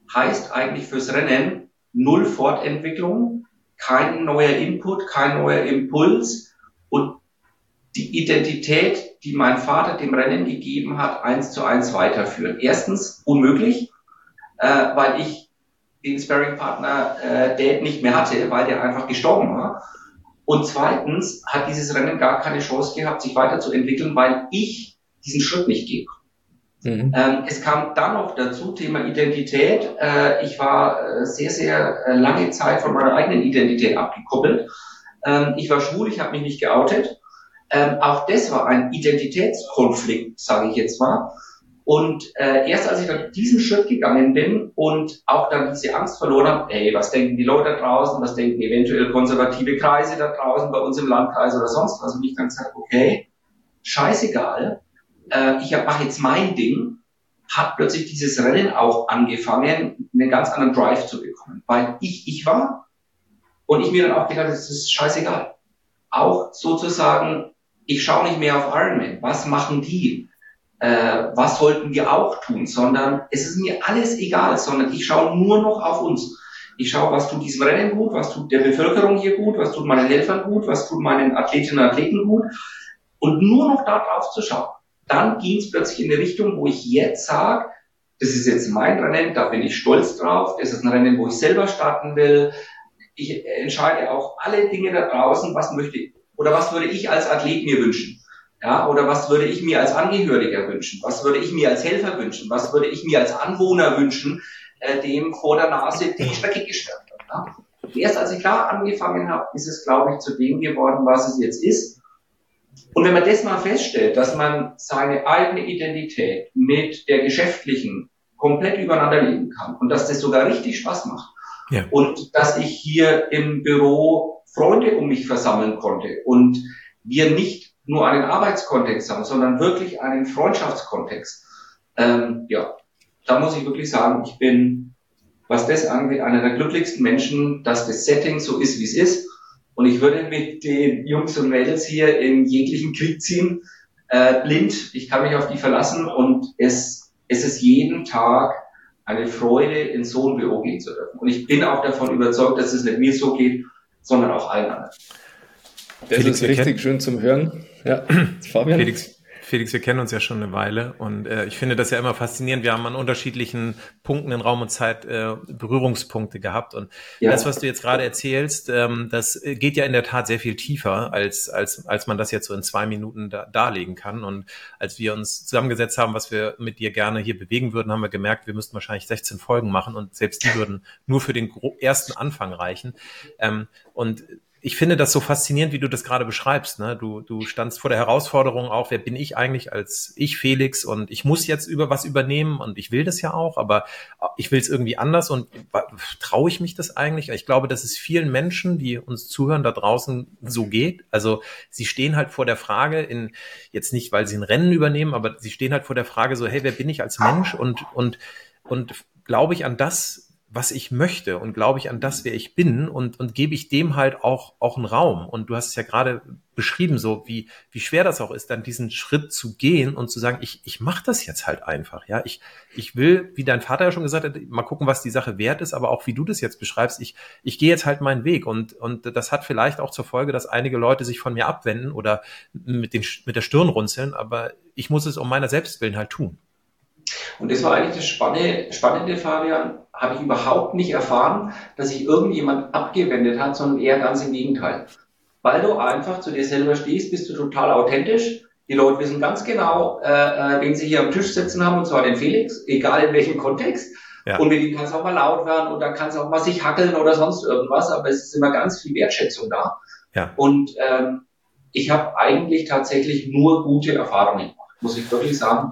heißt eigentlich fürs Rennen null Fortentwicklung, kein neuer Input, kein neuer Impuls und die Identität, die mein Vater dem Rennen gegeben hat, eins zu eins weiterführen. Erstens unmöglich, äh, weil ich den Sparring-Partner äh, Dad nicht mehr hatte, weil der einfach gestorben war. Und zweitens hat dieses Rennen gar keine Chance gehabt, sich weiterzuentwickeln, weil ich diesen Schritt nicht gehe. Mhm. Ähm, es kam dann noch dazu, Thema Identität. Äh, ich war äh, sehr, sehr äh, lange Zeit von meiner eigenen Identität abgekoppelt. Ähm, ich war schwul, ich habe mich nicht geoutet. Ähm, auch das war ein Identitätskonflikt, sage ich jetzt mal. Und äh, erst als ich dann diesen Schritt gegangen bin und auch dann diese Angst verloren habe, ey, was denken die Leute da draußen, was denken eventuell konservative Kreise da draußen bei uns im Landkreis oder sonst was, und ich dann gesagt, okay, scheißegal, äh, ich mache jetzt mein Ding, hat plötzlich dieses Rennen auch angefangen, einen ganz anderen Drive zu bekommen, weil ich ich war und ich mir dann auch gedacht habe, das ist scheißegal. Auch sozusagen, ich schaue nicht mehr auf Ironman, was machen die? Äh, was sollten wir auch tun, sondern es ist mir alles egal, sondern ich schaue nur noch auf uns. Ich schaue, was tut diesem Rennen gut, was tut der Bevölkerung hier gut, was tut meinen Helfern gut, was tut meinen Athletinnen und Athleten gut und nur noch da drauf zu schauen. Dann ging es plötzlich in eine Richtung, wo ich jetzt sage, das ist jetzt mein Rennen, da bin ich stolz drauf, das ist ein Rennen, wo ich selber starten will. Ich entscheide auch alle Dinge da draußen, was möchte ich, oder was würde ich als Athlet mir wünschen. Ja, oder was würde ich mir als Angehöriger wünschen? Was würde ich mir als Helfer wünschen? Was würde ich mir als Anwohner wünschen, äh, dem vor der Nase die Strecke gesperrt wird? Ja? Erst als ich da angefangen habe, ist es, glaube ich, zu dem geworden, was es jetzt ist. Und wenn man das mal feststellt, dass man seine eigene Identität mit der geschäftlichen komplett übereinander legen kann und dass das sogar richtig Spaß macht, ja. Und dass ich hier im Büro Freunde um mich versammeln konnte und wir nicht nur einen Arbeitskontext haben, sondern wirklich einen Freundschaftskontext. Ähm, ja, da muss ich wirklich sagen, ich bin, was das angeht, einer der glücklichsten Menschen, dass das Setting so ist, wie es ist. Und ich würde mit den Jungs und Mädels hier in jeglichen Krieg ziehen, äh, blind. Ich kann mich auf die verlassen und es, es ist jeden Tag eine Freude, in so ein Büro gehen zu dürfen. Und ich bin auch davon überzeugt, dass es nicht mir so geht, sondern auch allen anderen. Das Felix, ist richtig schön zum Hören. Ja, Fabian. Felix, Felix, wir kennen uns ja schon eine Weile und äh, ich finde das ja immer faszinierend. Wir haben an unterschiedlichen Punkten in Raum und Zeit äh, Berührungspunkte gehabt und ja. Das, was du jetzt gerade erzählst, ähm, das geht ja in der Tat sehr viel tiefer, als als als man das jetzt so in zwei Minuten da, darlegen kann. Und als wir uns zusammengesetzt haben, was wir mit dir gerne hier bewegen würden, haben wir gemerkt, wir müssten wahrscheinlich sechzehn Folgen machen und selbst die würden nur für den ersten Anfang reichen. Ähm, und ich finde das so faszinierend, wie du das gerade beschreibst. Ne? Du, du standst vor der Herausforderung auch, wer bin ich eigentlich als ich, Felix? Und ich muss jetzt über was übernehmen und ich will das ja auch, aber ich will es irgendwie anders und traue ich mich das eigentlich? Ich glaube, dass es vielen Menschen, die uns zuhören, da draußen so geht. Also sie stehen halt vor der Frage, in jetzt nicht, weil sie ein Rennen übernehmen, aber sie stehen halt vor der Frage so, hey, wer bin ich als Mensch? Und, und, und glaube ich an das, was ich möchte und glaube ich an das, wer ich bin und und gebe ich dem halt auch auch einen Raum. Und du hast es ja gerade beschrieben, so wie wie schwer das auch ist, dann diesen Schritt zu gehen und zu sagen, ich ich mache das jetzt halt einfach. Ja, ich ich will, wie dein Vater ja schon gesagt hat, mal gucken, was die Sache wert ist, aber auch wie du das jetzt beschreibst, ich ich gehe jetzt halt meinen Weg und und das hat vielleicht auch zur Folge, dass einige Leute sich von mir abwenden oder mit den mit der Stirn runzeln, aber ich muss es um meiner selbst willen halt tun. Und das war eigentlich das Spannende, Spannende, Fabian, habe ich überhaupt nicht erfahren, dass sich irgendjemand abgewendet hat, sondern eher ganz im Gegenteil. Weil du einfach zu dir selber stehst, bist du total authentisch. Die Leute wissen ganz genau, äh, wen sie hier am Tisch sitzen haben, und zwar den Felix, egal in welchem Kontext. Ja. Und mit ihm kann es auch mal laut werden und da kann es auch mal sich hackeln oder sonst irgendwas, aber es ist immer ganz viel Wertschätzung da. Ja. Und ähm, ich habe eigentlich tatsächlich nur gute Erfahrungen gemacht, muss ich wirklich sagen.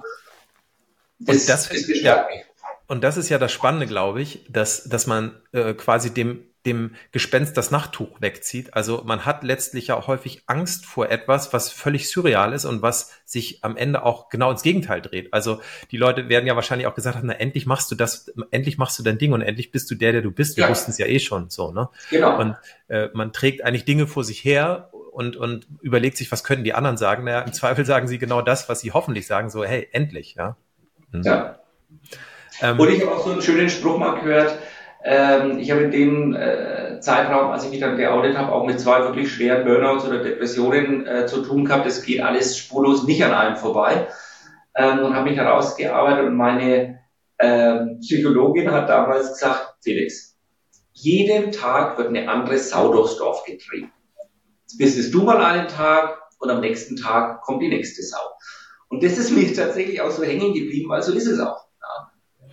Das, und das ist ja, und das ist ja das Spannende, glaube ich, dass dass man äh, quasi dem dem Gespenst das Nachttuch wegzieht. Also man hat letztlich ja auch häufig Angst vor etwas, was völlig surreal ist und was sich am Ende auch genau ins Gegenteil dreht. Also die Leute werden ja wahrscheinlich auch gesagt haben, na endlich machst du das, endlich machst du dein Ding und endlich bist du der, der du bist. Wir ja. wussten es ja eh schon so, ne? Genau. Und äh, man trägt eigentlich Dinge vor sich her und und überlegt sich, was können die anderen sagen? Naja, im Zweifel sagen sie genau das, was sie hoffentlich sagen, so hey, endlich, ja. Ja. Ähm, und ich habe auch so einen schönen Spruch mal gehört. Ähm, ich habe in dem äh, Zeitraum, als ich mich dann geoutet habe, auch mit zwei wirklich schweren Burnouts oder Depressionen äh, zu tun gehabt. Das geht alles spurlos nicht an einem vorbei. Ähm, und habe mich herausgearbeitet und meine ähm, Psychologin hat damals gesagt, Felix, jeden Tag wird eine andere Sau durchs Dorf getrieben. Jetzt bist du mal einen Tag und am nächsten Tag kommt die nächste Sau. Und das ist mir tatsächlich auch so hängen geblieben, weil so ist es auch. Ja.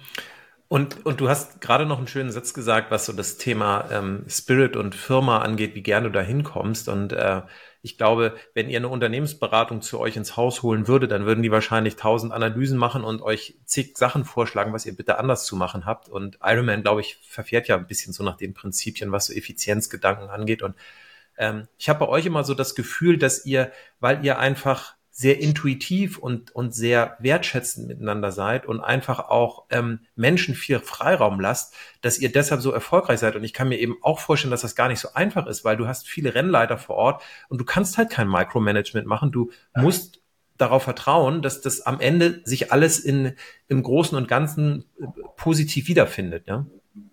Und, und du hast gerade noch einen schönen Satz gesagt, was so das Thema ähm, Spirit und Firma angeht, wie gerne du da hinkommst. Und äh, ich glaube, wenn ihr eine Unternehmensberatung zu euch ins Haus holen würde, dann würden die wahrscheinlich tausend Analysen machen und euch zig Sachen vorschlagen, was ihr bitte anders zu machen habt. Und Ironman, glaube ich, verfährt ja ein bisschen so nach den Prinzipien, was so Effizienzgedanken angeht. Und ähm, ich habe bei euch immer so das Gefühl, dass ihr, weil ihr einfach sehr intuitiv und, und sehr wertschätzend miteinander seid und einfach auch ähm, Menschen viel Freiraum lasst, dass ihr deshalb so erfolgreich seid. Und ich kann mir eben auch vorstellen, dass das gar nicht so einfach ist, weil du hast viele Rennleiter vor Ort und du kannst halt kein Micromanagement machen. Du musst darauf vertrauen, dass das am Ende sich alles in, im Großen und Ganzen positiv wiederfindet. Ja?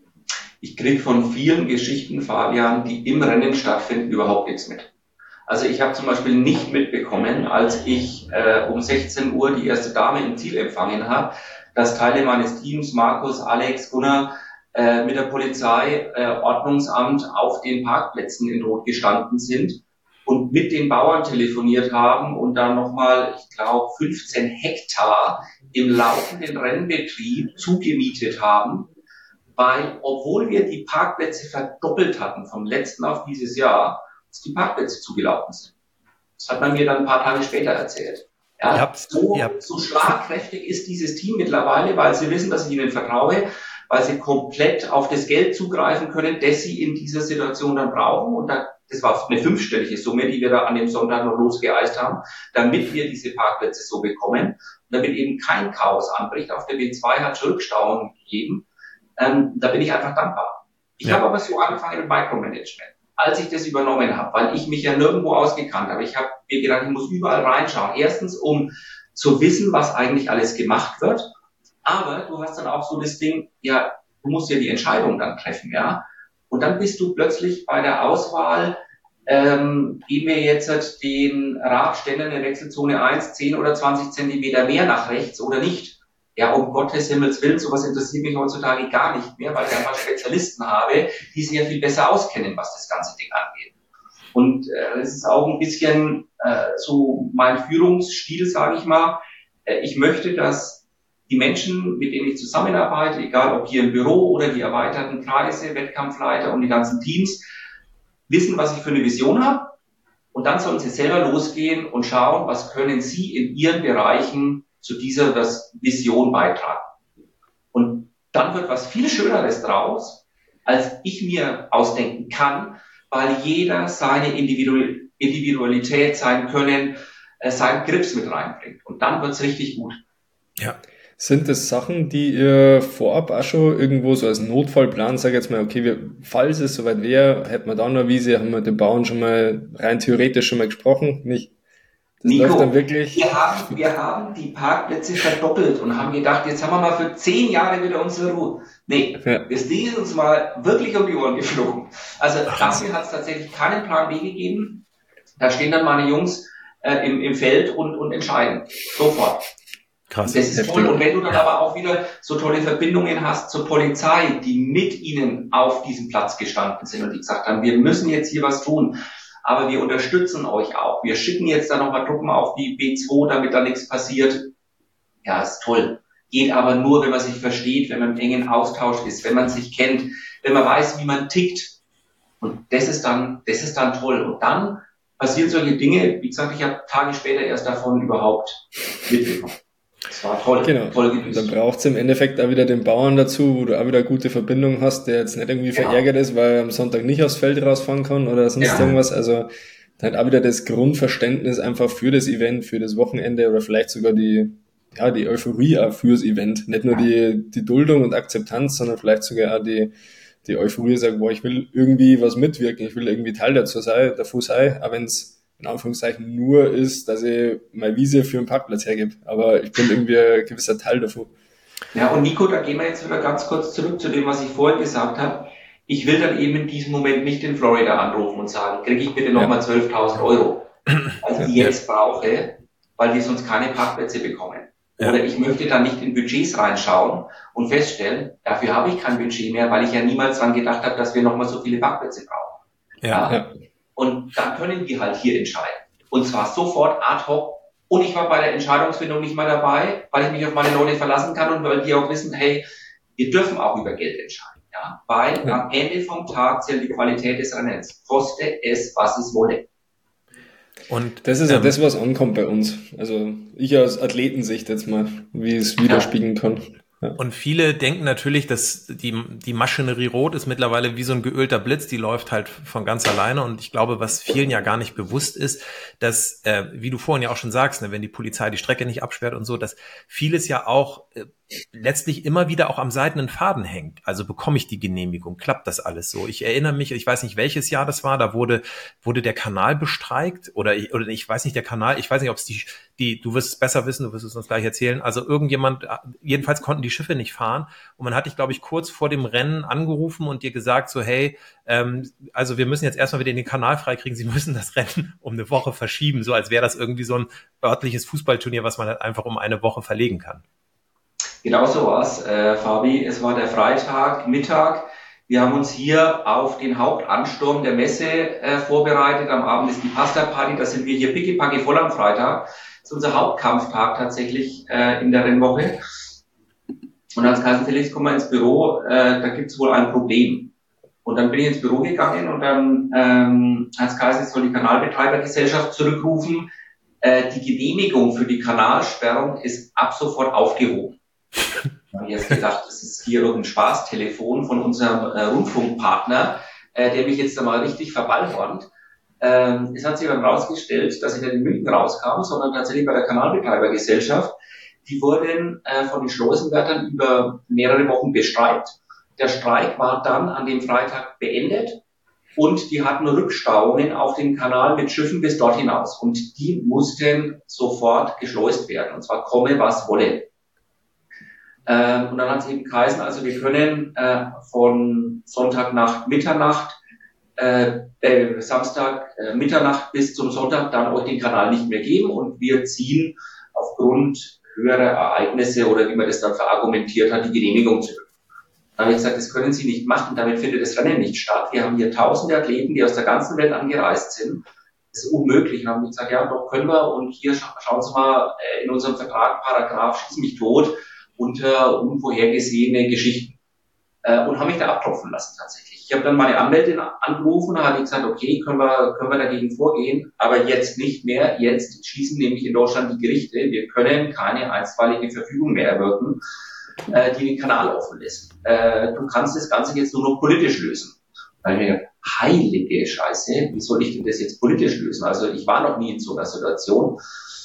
Ich kriege von vielen Geschichten, Fabian, die im Rennen stattfinden, überhaupt nichts mit. Also ich habe zum Beispiel nicht mitbekommen, als ich äh, um sechzehn Uhr die erste Dame im Ziel empfangen habe, dass Teile meines Teams, Markus, Alex, Gunnar, äh, mit der Polizei, äh, Ordnungsamt auf den Parkplätzen in Rot gestanden sind und mit den Bauern telefoniert haben und dann nochmal, ich glaube, fünfzehn Hektar im laufenden Rennbetrieb zugemietet haben, weil obwohl wir die Parkplätze verdoppelt hatten vom letzten auf dieses Jahr, dass die Parkplätze zugelaufen sind. Das hat man mir dann ein paar Tage später erzählt. Ja, so, so schlagkräftig ist dieses Team mittlerweile, weil sie wissen, dass ich ihnen vertraue, weil sie komplett auf das Geld zugreifen können, das sie in dieser Situation dann brauchen. Und da, das war eine fünfstellige Summe, die wir da an dem Sonntag noch losgeeist haben, damit wir diese Parkplätze so bekommen. Und damit eben kein Chaos anbricht. Auf der B zwei hat es Rückstauungen gegeben. Ähm, da bin ich einfach dankbar. Ich ja. habe aber so angefangen mit Micromanagement. Als ich das übernommen habe, weil ich mich ja nirgendwo ausgekannt habe. Ich habe mir gedacht, ich muss überall reinschauen. Erstens, um zu wissen, was eigentlich alles gemacht wird. Aber du hast dann auch so das Ding, ja, du musst ja die Entscheidung dann treffen, ja. Und dann bist du plötzlich bei der Auswahl, ähm, geben wir jetzt den Radständer in der Wechselzone eins, zehn oder zwanzig Zentimeter mehr nach rechts oder nicht. Ja, um Gottes Himmels Willen, sowas interessiert mich heutzutage gar nicht mehr, weil ich einfach Spezialisten habe, die sich ja viel besser auskennen, was das ganze Ding angeht. Und äh, es ist auch ein bisschen äh, so mein Führungsstil, sage ich mal. Äh, ich möchte, dass die Menschen, mit denen ich zusammenarbeite, egal ob hier im Büro oder die erweiterten Kreise, Wettkampfleiter und die ganzen Teams, wissen, was ich für eine Vision habe. Und dann sollen sie selber losgehen und schauen, was können sie in ihren Bereichen zu dieser Vision beitragen. Und dann wird was viel Schöneres draus, als ich mir ausdenken kann, weil jeder seine Individualität, sein Können, seinen Grips mit reinbringt. Und dann wird's richtig gut. Ja. Sind das Sachen, die ihr vorab auch schon irgendwo so als Notfallplan, sag jetzt mal, okay, wir, falls es soweit wäre, hätten wir da noch eine Wiese, haben wir mit den Bauern schon mal rein theoretisch schon mal gesprochen, nicht? Das Nico, dann wirklich wir, haben, wir haben die Parkplätze verdoppelt und haben gedacht, jetzt haben wir mal für zehn Jahre wieder unsere Ruhe. Nee, ja. Das Ding ist uns mal wirklich um die Ohren geflogen. Also dafür hat es tatsächlich keinen Plan B gegeben. Da stehen dann meine Jungs äh, im, im Feld und, und entscheiden. Sofort. Krass. Das ist toll. Und wenn du dann aber auch wieder so tolle Verbindungen hast zur Polizei, die mit ihnen auf diesem Platz gestanden sind und die gesagt haben, wir müssen jetzt hier was tun. Aber wir unterstützen euch auch. Wir schicken jetzt da nochmal Truppen auf die B zwei, damit da nichts passiert. Ja, ist toll. Geht aber nur, wenn man sich versteht, wenn man im engen Austausch ist, wenn man sich kennt, wenn man weiß, wie man tickt. Und das ist dann, das ist dann toll. Und dann passieren solche Dinge, wie gesagt, ich habe Tage später erst davon überhaupt mitbekommen. Das war toll. Genau. Toll gewesen. Dann braucht es im Endeffekt auch wieder den Bauern dazu, wo du auch wieder eine gute Verbindung hast, der jetzt nicht irgendwie genau. verärgert ist, weil er am Sonntag nicht aufs Feld rausfahren kann oder sonst ja. irgendwas. Also halt auch wieder das Grundverständnis einfach für das Event, für das Wochenende oder vielleicht sogar die, ja, die Euphorie auch fürs Event. Nicht nur die, die Duldung und Akzeptanz, sondern vielleicht sogar auch die, die Euphorie, sagen, boah, ich will irgendwie was mitwirken, ich will irgendwie Teil dazu sein, davon sein, auch wenn es in Anführungszeichen nur ist, dass ich meine Wiese für einen Parkplatz hergebe. Aber ich bin irgendwie ein gewisser Teil davon. Ja, und Nico, da gehen wir jetzt wieder ganz kurz zurück zu dem, was ich vorhin gesagt habe. Ich will dann eben in diesem Moment nicht in Florida anrufen und sagen, kriege ich bitte nochmal zwölftausend Euro, weil ich die jetzt brauche, weil wir sonst keine Parkplätze bekommen. Ja. Oder ich möchte dann nicht in Budgets reinschauen und feststellen, dafür habe ich kein Budget mehr, weil ich ja niemals dran gedacht habe, dass wir nochmal so viele Parkplätze brauchen. Ja. Ja. Und dann können die halt hier entscheiden. Und zwar sofort ad hoc. Und ich war bei der Entscheidungsfindung nicht mal dabei, weil ich mich auf meine Leute verlassen kann und weil die auch wissen, hey, wir dürfen auch über Geld entscheiden. Ja? Weil ja. am Ende vom Tag zählt die Qualität des Rennens. Koste es, was es wolle. Und das ist ja ähm, das, was ankommt bei uns. Also ich aus Athletensicht jetzt mal, wie ich es widerspiegeln ja. kann. Ja. Und viele denken natürlich, dass die, die Maschinerie Rot ist mittlerweile wie so ein geölter Blitz, die läuft halt von ganz alleine. Und ich glaube, was vielen ja gar nicht bewusst ist, dass, äh, wie du vorhin ja auch schon sagst, ne, wenn die Polizei die Strecke nicht absperrt und so, dass vieles ja auch äh, letztlich immer wieder auch am seidenen Faden hängt. Also bekomme ich die Genehmigung, klappt das alles so? Ich erinnere mich, ich weiß nicht, welches Jahr das war, da wurde wurde der Kanal bestreikt oder ich, oder ich weiß nicht, der Kanal, ich weiß nicht, ob es die, die, du wirst es besser wissen, du wirst es uns gleich erzählen, also irgendjemand, jedenfalls konnten die Schiffe nicht fahren und man hat dich, glaube ich, kurz vor dem Rennen angerufen und dir gesagt so, hey, ähm, also wir müssen jetzt erstmal wieder den Kanal freikriegen, Sie müssen das Rennen um eine Woche verschieben, so als wäre das irgendwie so ein örtliches Fußballturnier, was man halt einfach um eine Woche verlegen kann. Genau so war's, äh, Fabi. Es war der Freitag, Mittag. Wir haben uns hier auf den Hauptansturm der Messe äh, vorbereitet. Am Abend ist die Pasta-Party. Da sind wir hier pickepacke voll am Freitag. Das ist unser Hauptkampftag tatsächlich äh, in der Rennwoche. Und als Kaiser Felix kommen wir ins Büro. Äh, da gibt es wohl ein Problem. Und dann bin ich ins Büro gegangen und dann ähm, als Kaiser soll die Kanalbetreibergesellschaft zurückrufen. Äh, die Genehmigung für die Kanalsperrung ist ab sofort aufgehoben. Ich habe jetzt gedacht, das ist hier irgendein Spaßtelefon von unserem äh, Rundfunkpartner, äh, der mich jetzt einmal richtig verballhornt. Ähm, es hat sich dann rausgestellt, dass ich nicht in München rauskam, sondern tatsächlich bei der Kanalbetreibergesellschaft. Die wurden äh, von den Schleusenwärtern über mehrere Wochen bestreikt. Der Streik war dann an dem Freitag beendet und die hatten Rückstauungen auf dem Kanal mit Schiffen bis dort hinaus. Und die mussten sofort geschleust werden, und zwar komme, was wolle. Ähm, und dann hat es eben geheißen, also wir können äh, von Sonntagnacht Mitternacht, äh, äh, Samstag äh, Mitternacht bis zum Sonntag dann euch den Kanal nicht mehr geben und wir ziehen aufgrund höherer Ereignisse oder wie man das dann verargumentiert hat, die Genehmigung zurück. Dann habe ich gesagt, das können Sie nicht machen, damit findet das Rennen nicht statt. Wir haben hier tausende Athleten, die aus der ganzen Welt angereist sind. Das ist unmöglich. Und dann haben wir gesagt, ja, doch können wir. Und hier scha- schauen Sie mal äh, in unserem Vertrag, Paragraph, schieß mich tot, unter unvorhergesehene Geschichten. Äh, und haben mich da abklopfen lassen tatsächlich. Ich habe dann meine Anwältin angerufen, da hat die gesagt, okay, können wir, können wir dagegen vorgehen, aber jetzt nicht mehr. Jetzt schießen nämlich in Deutschland die Gerichte. Wir können keine einstweilige Verfügung mehr erwirken, äh, die den Kanal offen lässt. Äh, du kannst das Ganze jetzt nur noch politisch lösen. Weil ich mir gedacht, heilige Scheiße, wie soll ich denn das jetzt politisch lösen? Also ich war noch nie in so einer Situation.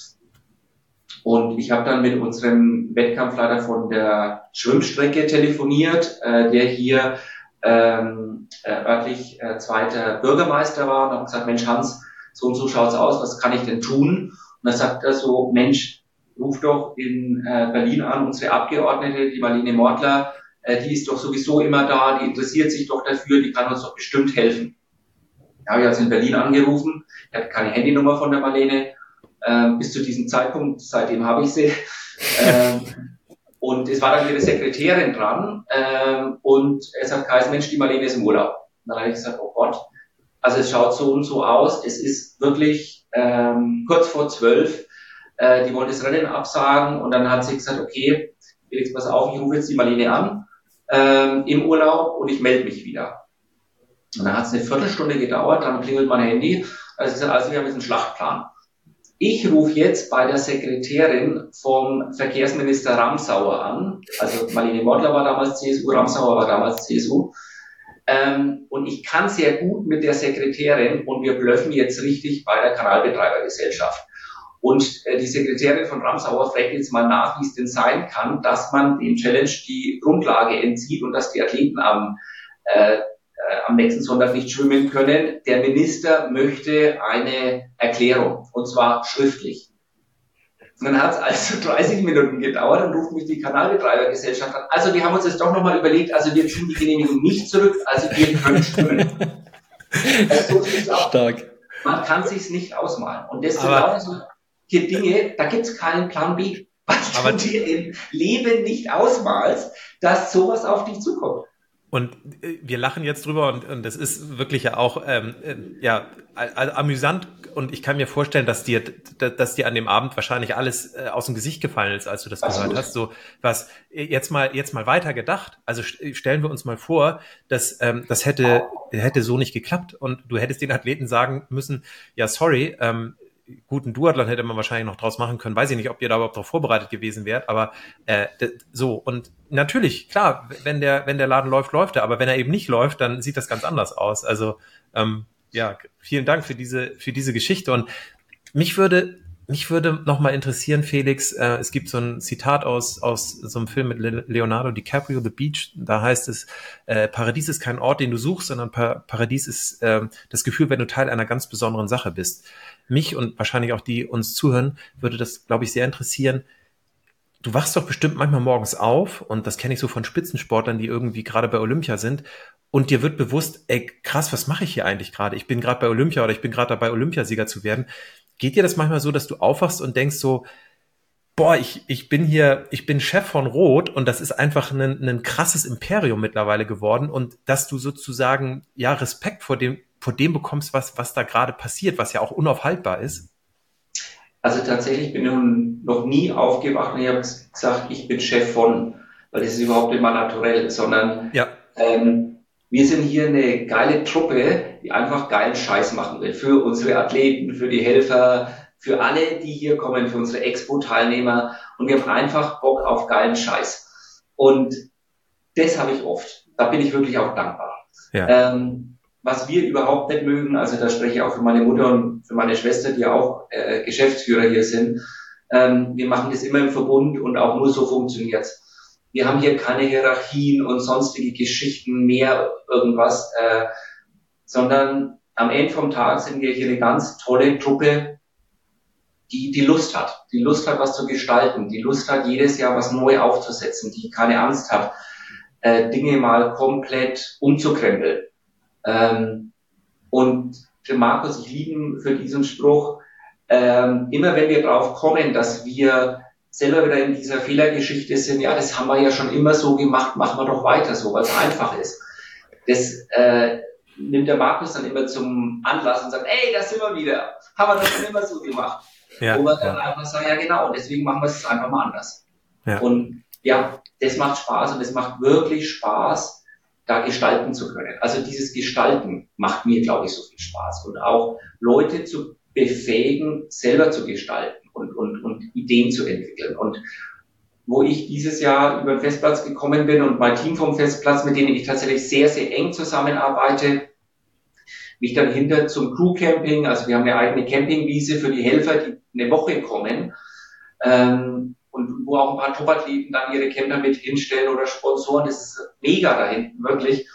Und ich habe dann mit unserem Wettkampfleiter von der Schwimmstrecke telefoniert, äh, der hier ähm, äh, örtlich äh, zweiter Bürgermeister war, und habe gesagt, Mensch Hans, so und so schaut's aus, was kann ich denn tun? Und dann sagt er so, Mensch, ruf doch in äh, Berlin an, unsere Abgeordnete, die Marlene Mortler, äh, die ist doch sowieso immer da, die interessiert sich doch dafür, die kann uns doch bestimmt helfen. Da habe ich also in Berlin angerufen, ich hatte keine Handynummer von der Marlene, Ähm, bis zu diesem Zeitpunkt, seitdem habe ich sie. Ähm, und es war dann ihre Sekretärin dran ähm, und es hat geheißen, Mensch, die Marlene ist im Urlaub. Und dann habe ich gesagt, oh Gott, also es schaut so und so aus, es ist wirklich ähm, kurz vor zwölf, äh, die wollen das Rennen absagen und dann hat sie gesagt, okay, Felix, pass auf, ich rufe jetzt die Marlene an ähm, im Urlaub und ich melde mich wieder. Und dann hat es eine Viertelstunde gedauert, dann klingelt mein Handy, also ich gesagt, also wir haben jetzt einen Schlachtplan. Ich rufe jetzt bei der Sekretärin vom Verkehrsminister Ramsauer an. Also Marlene Mortler war damals C S U, Ramsauer war damals C S U. Ähm, und ich kann sehr gut mit der Sekretärin und wir blöffen jetzt richtig bei der Kanalbetreibergesellschaft. Und äh, die Sekretärin von Ramsauer fragt jetzt mal nach, wie es denn sein kann, dass man dem Challenge die Grundlage entzieht und dass die Athleten am äh, am nächsten Sonntag nicht schwimmen können. Der Minister möchte eine Erklärung, und zwar schriftlich. Und dann hat es also dreißig Minuten gedauert, dann ruft mich die Kanalbetreibergesellschaft an. Also wir haben uns das doch nochmal überlegt, also wir ziehen die Genehmigung nicht zurück, also wir können stimmen. Also so ist auch, stark. Man kann sich's nicht ausmalen. Und das sind auch so hier Dinge, da gibt's keinen Plan B. Was aber du dir im Leben nicht ausmalst, dass sowas auf dich zukommt. Und wir lachen jetzt drüber und, und das ist wirklich ja auch ähm, äh, ja amüsant und ich kann mir vorstellen, dass dir dass dir an dem Abend wahrscheinlich alles äh, aus dem Gesicht gefallen ist, als du das Absolut. gehört hast. So was jetzt mal jetzt mal weiter gedacht. Also stellen wir uns mal vor, dass ähm, das hätte hätte so nicht geklappt und du hättest den Athleten sagen müssen, ja sorry, ähm, guten Duathlon hätte man wahrscheinlich noch draus machen können. Weiß ich nicht, ob ihr da überhaupt darauf vorbereitet gewesen wärt, aber äh, so. Und natürlich, klar, wenn der wenn der Laden läuft, läuft er. Aber wenn er eben nicht läuft, dann sieht das ganz anders aus. Also ähm, ja, vielen Dank für diese für diese Geschichte. Und mich würde mich würde noch mal interessieren, Felix. Äh, es gibt so ein Zitat aus aus so einem Film mit Leonardo DiCaprio, The Beach. Da heißt es: äh, Paradies ist kein Ort, den du suchst, sondern pa- Paradies ist äh, das Gefühl, wenn du Teil einer ganz besonderen Sache bist. Mich und wahrscheinlich auch die uns zuhören, würde das, glaube ich, sehr interessieren. Du wachst doch bestimmt manchmal morgens auf, und das kenne ich so von Spitzensportlern, die irgendwie gerade bei Olympia sind, und dir wird bewusst, ey, krass, was mache ich hier eigentlich gerade? Ich bin gerade bei Olympia oder ich bin gerade dabei, Olympiasieger zu werden. Geht dir das manchmal so, dass du aufwachst und denkst so, boah, ich, ich bin hier, ich bin Chef von Rot und das ist einfach ein, ein krasses Imperium mittlerweile geworden, und dass du sozusagen, ja, Respekt vor dem, vor dem bekommst, was, was da gerade passiert, was ja auch unaufhaltbar ist? Also tatsächlich bin ich noch nie aufgewacht und ich habe gesagt, ich bin Chef von, weil das ist überhaupt nicht mal naturell, sondern ja. ähm, wir sind hier eine geile Truppe, die einfach geilen Scheiß machen will. Für unsere Athleten, für die Helfer, für alle, die hier kommen, für unsere Expo-Teilnehmer, und wir haben einfach Bock auf geilen Scheiß. Und das habe ich oft. Da bin ich wirklich auch dankbar. Ja. Ähm, Was wir überhaupt nicht mögen, also da spreche ich auch für meine Mutter und für meine Schwester, die auch äh, Geschäftsführer hier sind, ähm, wir machen das immer im Verbund und auch nur so funktioniert's. Wir haben hier keine Hierarchien und sonstige Geschichten mehr, irgendwas, äh, sondern am Ende vom Tag sind wir hier eine ganz tolle Truppe, die die Lust hat, die Lust hat, was zu gestalten, die Lust hat, jedes Jahr was neu aufzusetzen, die keine Angst hat, äh, Dinge mal komplett umzukrempeln. Ähm, und für Markus, ich liebe ihn für diesen Spruch, ähm, immer wenn wir drauf kommen, dass wir selber wieder in dieser Fehlergeschichte sind, ja, das haben wir ja schon immer so gemacht, machen wir doch weiter so, weil es einfach ist. Das äh, nimmt der Markus dann immer zum Anlass und sagt, ey, da sind wir wieder, haben wir das schon immer so gemacht. Ja, wo wir dann ja. einfach sagen, ja genau, deswegen machen wir es einfach mal anders. Ja. Und ja, das macht Spaß und es macht wirklich Spaß, da gestalten zu können. Also dieses Gestalten macht mir, glaube ich, so viel Spaß. Und auch Leute zu befähigen, selber zu gestalten und, und, und Ideen zu entwickeln. Und wo ich dieses Jahr über den Festplatz gekommen bin und mein Team vom Festplatz, mit denen ich tatsächlich sehr, sehr eng zusammenarbeite, mich dann hinter zum Crew-Camping, also wir haben eine eigene Campingwiese für die Helfer, die eine Woche kommen, ähm, und wo auch ein paar Topathleten dann ihre Camper mit hinstellen oder Sponsoren. Das ist mega da hinten, wirklich.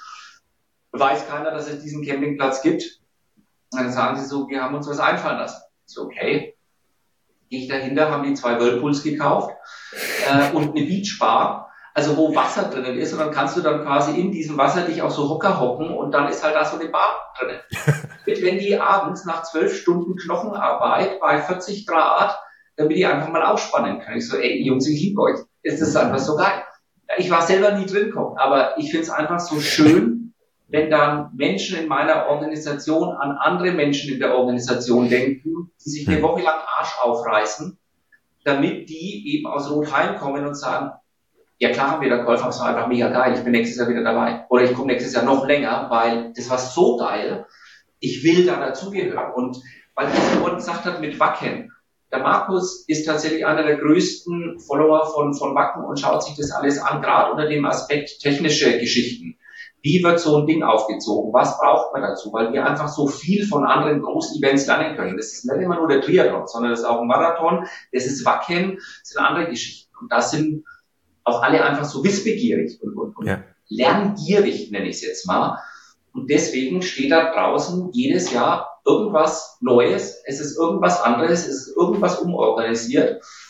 Weiß keiner, dass es diesen Campingplatz gibt. Und dann sagen sie so, wir haben uns was einfallen lassen. So, okay. Gehe ich dahinter, haben die zwei Whirlpools gekauft äh, und eine Beachbar, also wo Wasser drinnen ist, und dann kannst du dann quasi in diesem Wasser dich auch so Hocker hocken und dann ist halt da so eine Bar drinnen. Mit, wenn die abends nach zwölf Stunden Knochenarbeit bei vierzig Grad, damit ich einfach mal ausspannen kann. Ich so, ey Jungs, ich liebe euch. Es ist einfach so geil. Ich war selber nie drin gekommen, aber ich finde es einfach so schön, wenn dann Menschen in meiner Organisation an andere Menschen in der Organisation denken, die sich eine Woche lang Arsch aufreißen, damit die eben aus Rot heimkommen und sagen, ja klar haben wir da geholfen, das war einfach mega geil, ich bin nächstes Jahr wieder dabei. Oder ich komme nächstes Jahr noch länger, weil das war so geil, ich will da dazugehören. Und weil ich vorhin gesagt habe mit Wacken, der Markus ist tatsächlich einer der größten Follower von, von Wacken und schaut sich das alles an, gerade unter dem Aspekt technische Geschichten. Wie wird so ein Ding aufgezogen? Was braucht man dazu? Weil wir einfach so viel von anderen Groß-Events lernen können. Das ist nicht immer nur der Triathlon, sondern das ist auch ein Marathon, das ist Wacken, das sind andere Geschichten. Und da sind auch alle einfach so wissbegierig und, und, und ja. lerngierig, nenne ich es jetzt mal. Und deswegen steht da draußen jedes Jahr irgendwas Neues, es ist irgendwas anderes, es ist irgendwas umorganisiert.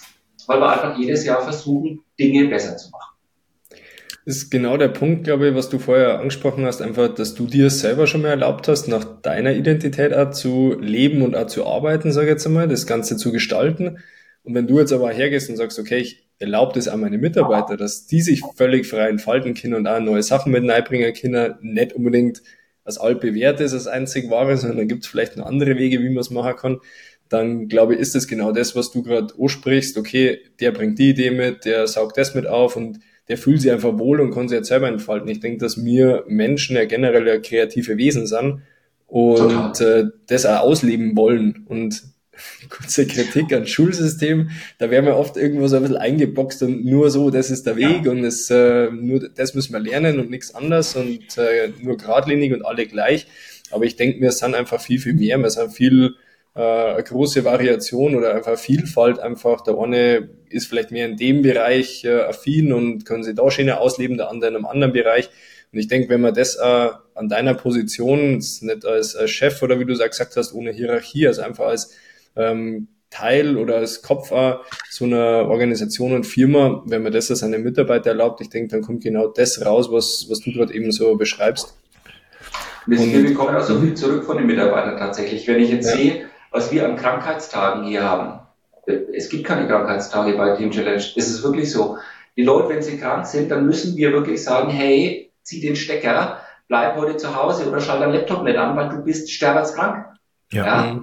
weil wir einfach jedes Jahr versuchen, Dinge besser zu machen. Ist genau der Punkt, glaube ich, was du vorher angesprochen hast, einfach, dass du dir selber schon mal erlaubt hast, nach deiner Identität auch zu leben und auch zu arbeiten, sage ich jetzt einmal, das Ganze zu gestalten. Und wenn du jetzt aber hergehst und sagst, okay, ich erlaube das an meine Mitarbeiter, dass die sich völlig frei entfalten können und auch neue Sachen mit reinbringen können, nicht unbedingt als altbewährtes, als einzig wahre, sondern dann gibt es vielleicht noch andere Wege, wie man es machen kann, dann glaube ich, ist das genau das, was du gerade ansprichst. Okay, der bringt die Idee mit, der saugt das mit auf und der fühlt sich einfach wohl und kann sich jetzt selber entfalten. Ich denke, dass wir Menschen ja generell ja kreative Wesen sind und äh, das auch ausleben wollen. Und kurze Kritik ans Schulsystem, da werden wir oft irgendwo so ein bisschen eingeboxt und nur so, das ist der Weg ja. und das, äh, nur das müssen wir lernen und nichts anderes und äh, nur geradlinig und alle gleich. Aber ich denke, wir sind einfach viel, viel mehr. Wir sind viel eine große Variation oder einfach Vielfalt einfach. Der eine ist vielleicht mehr in dem Bereich äh, affin und können sich da schöner ausleben, der andere in einem anderen Bereich. Und ich denke, wenn man das äh, an deiner Position, nicht als, als Chef oder wie du es auch gesagt hast, ohne Hierarchie, also einfach als ähm, Teil oder als Kopf äh, so einer Organisation und Firma, wenn man das als seine Mitarbeiter erlaubt, ich denke, dann kommt genau das raus, was, was du gerade eben so beschreibst. Wir, wir bekommen auch so viel zurück von den Mitarbeitern tatsächlich. Wenn ich jetzt ja. sehe, was wir an Krankheitstagen hier haben. Es gibt keine Krankheitstage bei Team Challenge. Es ist wirklich so. Die Leute, wenn sie krank sind, dann müssen wir wirklich sagen, hey, zieh den Stecker, bleib heute zu Hause oder schalt dein Laptop nicht an, weil du bist sterbenskrank. Ja. ja?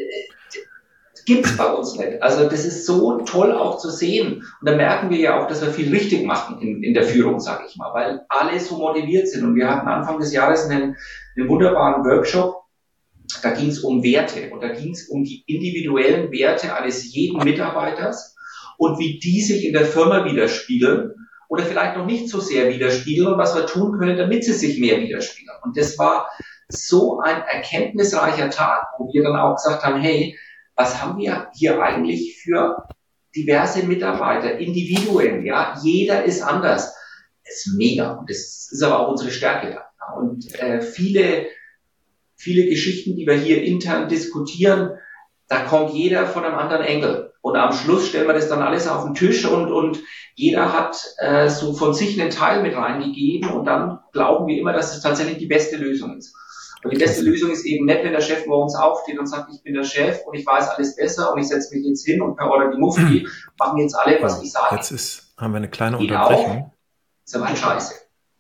Das gibt's bei uns nicht. Also das ist so toll auch zu sehen. Und da merken wir ja auch, dass wir viel richtig machen in, in der Führung, sage ich mal, weil alle so motiviert sind. Und wir hatten Anfang des Jahres einen, einen wunderbaren Workshop. Da ging es um Werte und da ging es um die individuellen Werte eines jeden Mitarbeiters und wie die sich in der Firma widerspiegeln oder vielleicht noch nicht so sehr widerspiegeln und was wir tun können, damit sie sich mehr widerspiegeln. Und das war so ein erkenntnisreicher Tag, wo wir dann auch gesagt haben, hey, was haben wir hier eigentlich für diverse Mitarbeiter, Individuen, ja, jeder ist anders. Das ist mega und das ist aber auch unsere Stärke da. Und äh, viele Viele Geschichten, die wir hier intern diskutieren, da kommt jeder von einem anderen Engel. Und am Schluss stellen wir das dann alles auf den Tisch und, und jeder hat äh, so von sich einen Teil mit reingegeben und dann glauben wir immer, dass es tatsächlich die beste Lösung ist. Und die beste Lösung ist eben nicht, wenn der Chef morgens aufsteht und sagt, ich bin der Chef und ich weiß alles besser und ich setze mich jetzt hin und per Order die Mufti, machen jetzt alle, was ich sage. Jetzt ist, haben wir eine kleine Unterbrechung. Genau. Ist aber scheiße.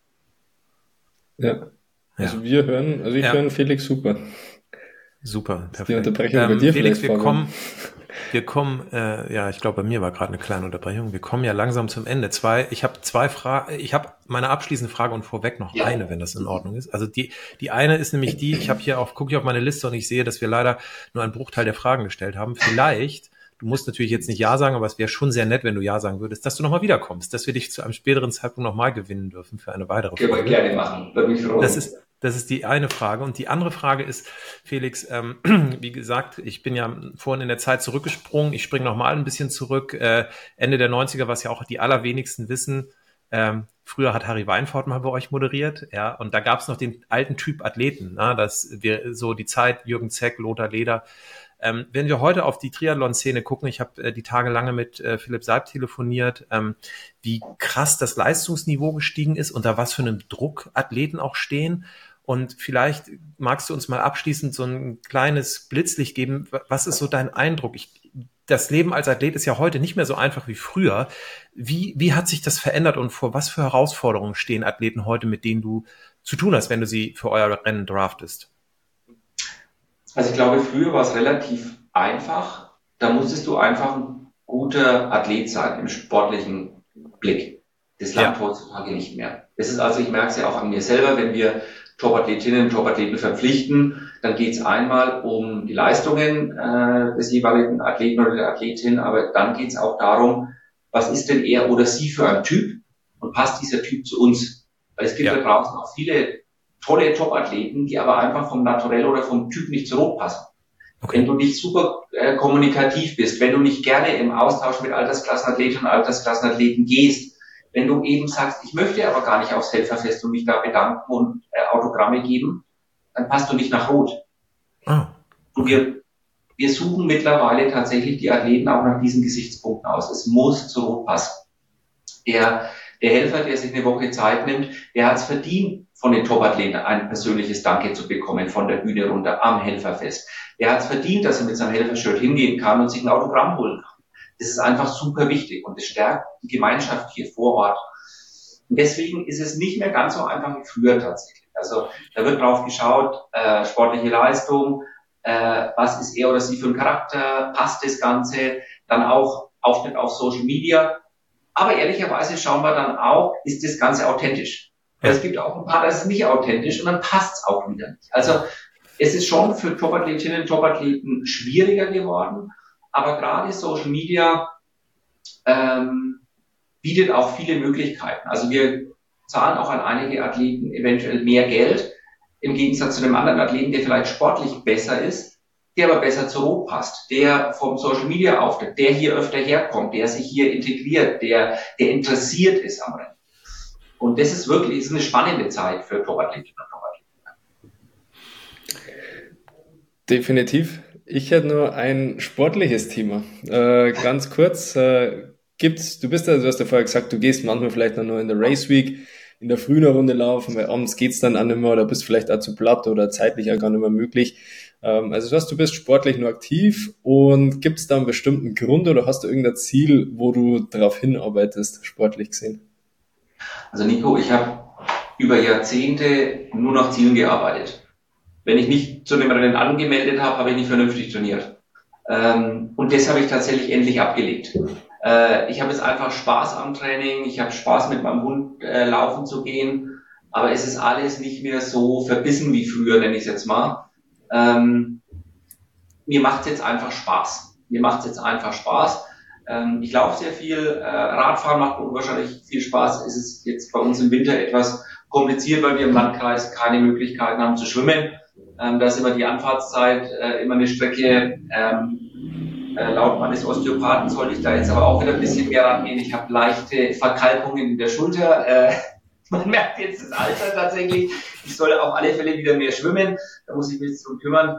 Ja. Also ja. wir hören, also ich ja. höre Felix super. Super, perfekt. Die Unterbrechung ähm, bei dir Felix, vielleicht wir kommen, wir kommen, äh, ja, ich glaube, bei mir war gerade eine kleine Unterbrechung. Wir kommen ja langsam zum Ende. Zwei, ich habe zwei Fragen, ich habe meine abschließende Frage und vorweg noch ja. eine, wenn das in Ordnung ist. Also die, die eine ist nämlich die, ich habe hier auf, gucke ich auf meine Liste und ich sehe, dass wir leider nur einen Bruchteil der Fragen gestellt haben. Vielleicht, du musst natürlich jetzt nicht Ja sagen, aber es wäre schon sehr nett, wenn du Ja sagen würdest, dass du nochmal wiederkommst, dass wir dich zu einem späteren Zeitpunkt nochmal gewinnen dürfen für eine weitere Folge. Können wir gerne machen, würde mich freuen. Das ist, Das ist die eine Frage. Und die andere Frage ist, Felix, ähm, wie gesagt, ich bin ja vorhin in der Zeit zurückgesprungen. Ich springe nochmal ein bisschen zurück. Äh, Ende der neunziger, was ja auch die allerwenigsten wissen. Ähm, früher hat Harry Weinfurt mal bei euch moderiert. Ja, und da gab es noch den alten Typ Athleten. Na, das wir so die Zeit Jürgen Zeck, Lothar Leder. Ähm, wenn wir heute auf die Triathlon-Szene gucken, ich habe äh, die Tage lange mit äh, Philipp Seib telefoniert, ähm, wie krass das Leistungsniveau gestiegen ist, unter was für einem Druck Athleten auch stehen. Und vielleicht magst du uns mal abschließend so ein kleines Blitzlicht geben. Was ist so dein Eindruck? Ich, das Leben als Athlet ist ja heute nicht mehr so einfach wie früher. Wie, wie hat sich das verändert und vor was für Herausforderungen stehen Athleten heute, mit denen du zu tun hast, wenn du sie für euer Rennen draftest? Also ich glaube, früher war es relativ einfach. Da musstest du einfach ein guter Athlet sein im sportlichen Blick. Das langt ja. heutzutage nicht mehr. Das ist also, ich merke es ja auch an mir selber, wenn wir Top-Athletinnen, Top-Athleten verpflichten, dann geht es einmal um die Leistungen äh, des jeweiligen Athleten oder der Athletin, aber dann geht es auch darum, was ist denn er oder sie für ein Typ und passt dieser Typ zu uns? Weil es gibt ja. da draußen auch viele tolle Top-Athleten, die aber einfach vom Naturell oder vom Typ nicht zu Rot passen. Okay. Wenn du nicht super äh, kommunikativ bist, wenn du nicht gerne im Austausch mit Altersklassenathletinnen und Altersklassenathleten gehst, wenn du eben sagst, ich möchte aber gar nicht aufs Helferfest und mich da bedanken und äh, Autogramme geben, dann passt du nicht nach Rot. Ah. Und wir, wir suchen mittlerweile tatsächlich die Athleten auch nach diesen Gesichtspunkten aus. Es muss zu Rot passen. Der, der Helfer, der sich eine Woche Zeit nimmt, der hat es verdient, von den Top-Athleten ein persönliches Danke zu bekommen von der Bühne runter am Helferfest. Der hat es verdient, dass er mit seinem Helfershirt hingehen kann und sich ein Autogramm holen kann. Das ist einfach super wichtig und es stärkt die Gemeinschaft hier vor Ort. Und deswegen ist es nicht mehr ganz so einfach wie früher tatsächlich. Also da wird drauf geschaut, äh, sportliche Leistung, äh, was ist er oder sie für ein Charakter, passt das Ganze, dann auch Auftritt auf Social Media. Aber ehrlicherweise schauen wir dann auch, ist das Ganze authentisch? Ja. Es gibt auch ein paar, das ist nicht authentisch und dann passt es auch wieder nicht. Also es ist schon für Topathletinnen und Topathleten schwieriger geworden, aber gerade Social Media ähm, bietet auch viele Möglichkeiten. Also wir zahlen auch an einige Athleten eventuell mehr Geld, im Gegensatz zu dem anderen Athleten, der vielleicht sportlich besser ist, der aber besser zur Rot passt, der vom Social Media auftritt, der hier öfter herkommt, der sich hier integriert, der, der interessiert ist am Rennen. Und das ist wirklich, ist eine spannende Zeit für Topathletinnen und Topathleten. Definitiv. Ich hätte nur ein sportliches Thema. Äh, ganz kurz, äh, gibt's, du bist ja, du hast ja vorher gesagt, du gehst manchmal vielleicht dann nur in der Race Week in der frühen Runde laufen, weil abends geht's dann auch nicht mehr oder bist vielleicht auch zu platt oder zeitlich auch gar nicht mehr möglich. Ähm, also das heißt, du bist sportlich nur aktiv und gibt's da einen bestimmten Grund oder hast du irgendein Ziel, wo du darauf hinarbeitest, sportlich gesehen? Also Nico, ich habe über Jahrzehnte nur nach Zielen gearbeitet. Wenn ich nicht zu dem Rennen angemeldet habe, habe ich nicht vernünftig trainiert. Ähm, und das habe ich tatsächlich endlich abgelegt. Äh, ich habe jetzt einfach Spaß am Training, ich habe Spaß mit meinem Hund äh, laufen zu gehen, aber es ist alles nicht mehr so verbissen wie früher, nenne ich es jetzt mal. Ähm, mir macht es jetzt einfach Spaß. Mir macht es jetzt einfach Spaß. Ähm, ich laufe sehr viel, äh, Radfahren macht unwahrscheinlich viel Spaß. Es ist jetzt bei uns im Winter etwas kompliziert, weil wir im Landkreis keine Möglichkeiten haben zu schwimmen. Ähm, da ist immer die Anfahrtszeit, äh, immer eine Strecke. Ähm, äh, laut meines Osteopathen sollte ich da jetzt aber auch wieder ein bisschen mehr rangehen. Ich habe leichte Verkalkungen in der Schulter. Äh, man merkt jetzt das Alter tatsächlich. Ich soll auf alle Fälle wieder mehr schwimmen. Da muss ich mich jetzt drum kümmern.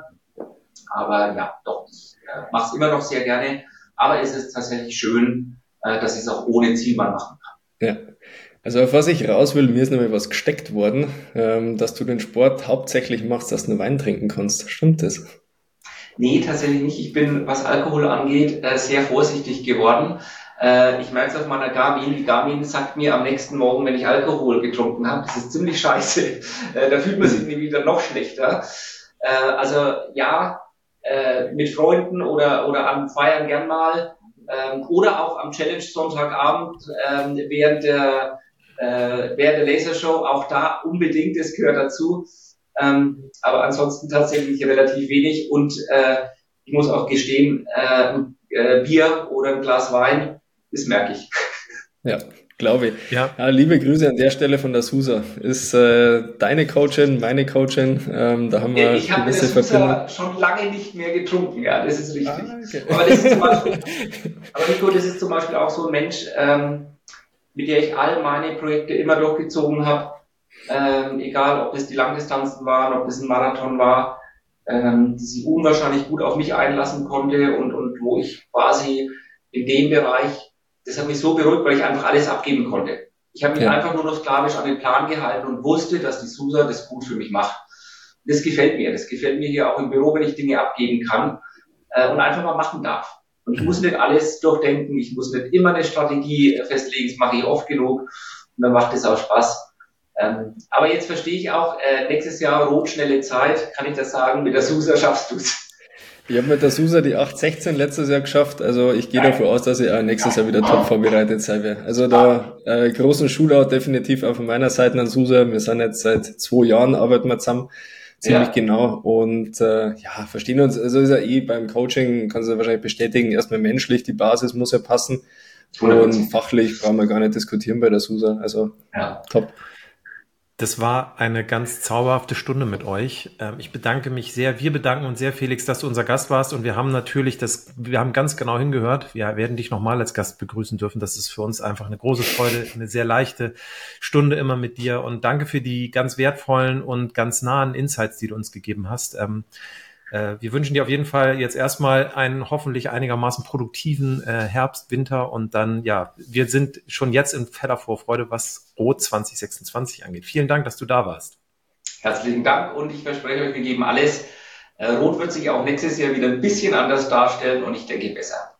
Aber ja, doch, ich äh, mache es immer noch sehr gerne. Aber es ist tatsächlich schön, äh, dass ich es auch ohne Zielmann machen kann. Ja. Also auf was ich raus will, mir ist nämlich was gesteckt worden, ähm, dass du den Sport hauptsächlich machst, dass du Wein trinken kannst. Stimmt das? Nee, tatsächlich nicht. Ich bin, was Alkohol angeht, äh, sehr vorsichtig geworden. Äh, ich merke es auf meiner Garmin. Die Garmin sagt mir am nächsten Morgen, wenn ich Alkohol getrunken habe, das ist ziemlich scheiße. Äh, da fühlt man sich irgendwie wieder noch schlechter. Äh, also ja, äh, mit Freunden oder, oder am Feiern gern mal. Ähm, oder auch am Challenge Sonntagabend ähm, während der Äh, während der Lasershow, auch da unbedingt, das gehört dazu. Ähm, aber ansonsten tatsächlich relativ wenig und äh, ich muss auch gestehen, äh, äh, Bier oder ein Glas Wein, das merke ich. Ja, glaube ich. Ja. Ja, liebe Grüße an der Stelle von der Susa. Ist äh, deine Coachin, meine Coachin. Ähm, da haben wir ich habe mit der Susa schon lange nicht mehr getrunken, ja, das ist richtig. Ah, okay. Aber das ist zum Beispiel, aber Nico, das ist zum Beispiel auch so ein Mensch, ähm, mit der ich all meine Projekte immer durchgezogen habe, ähm, egal ob das die Langdistanzen waren, ob das ein Marathon war, ähm, die sich unwahrscheinlich gut auf mich einlassen konnte und, und wo ich quasi in dem Bereich, das hat mich so beruhigt, weil ich einfach alles abgeben konnte. Ich habe mich ja. einfach nur noch sklavisch an den Plan gehalten und wusste, dass die Susa das gut für mich macht. Das gefällt mir, das gefällt mir hier auch im Büro, wenn ich Dinge abgeben kann äh, und einfach mal machen darf. Und ich muss nicht alles durchdenken, ich muss nicht immer eine Strategie festlegen, das mache ich oft genug und dann macht es auch Spaß. Ähm, aber jetzt verstehe ich auch, äh, nächstes Jahr rot, schnelle Zeit, kann ich das sagen, mit der Susa schaffst du es. Ich habe mit der Susa die acht sechzehn letztes Jahr geschafft, also ich gehe davon aus, dass ich auch nächstes Jahr wieder top vorbereitet sein werde. Also da äh, großen Shootout definitiv auch von meiner Seite an Susa, wir sind jetzt seit zwei Jahren, arbeiten wir zusammen. Ziemlich ja. genau und äh, ja, verstehen uns, also ist ja eh beim Coaching, kannst du wahrscheinlich bestätigen, erstmal menschlich, die Basis muss ja passen und fachlich brauchen wir gar nicht diskutieren bei der Susa, also ja. top. Das war eine ganz zauberhafte Stunde mit euch. Ich bedanke mich sehr, wir bedanken uns sehr, Felix, dass du unser Gast warst und wir haben natürlich das, wir haben ganz genau hingehört. Wir werden dich nochmal als Gast begrüßen dürfen. Das ist für uns einfach eine große Freude, eine sehr leichte Stunde immer mit dir und danke für die ganz wertvollen und ganz nahen Insights, die du uns gegeben hast. äh, wir wünschen dir auf jeden Fall jetzt erstmal einen hoffentlich einigermaßen produktiven äh, Herbst, Winter und dann, ja, wir sind schon jetzt in fetter Vorfreude, was Rot zwanzig sechsundzwanzig angeht. Vielen Dank, dass du da warst. Herzlichen Dank und ich verspreche euch, wir geben alles. Rot wird sich auch nächstes Jahr wieder ein bisschen anders darstellen und ich denke besser.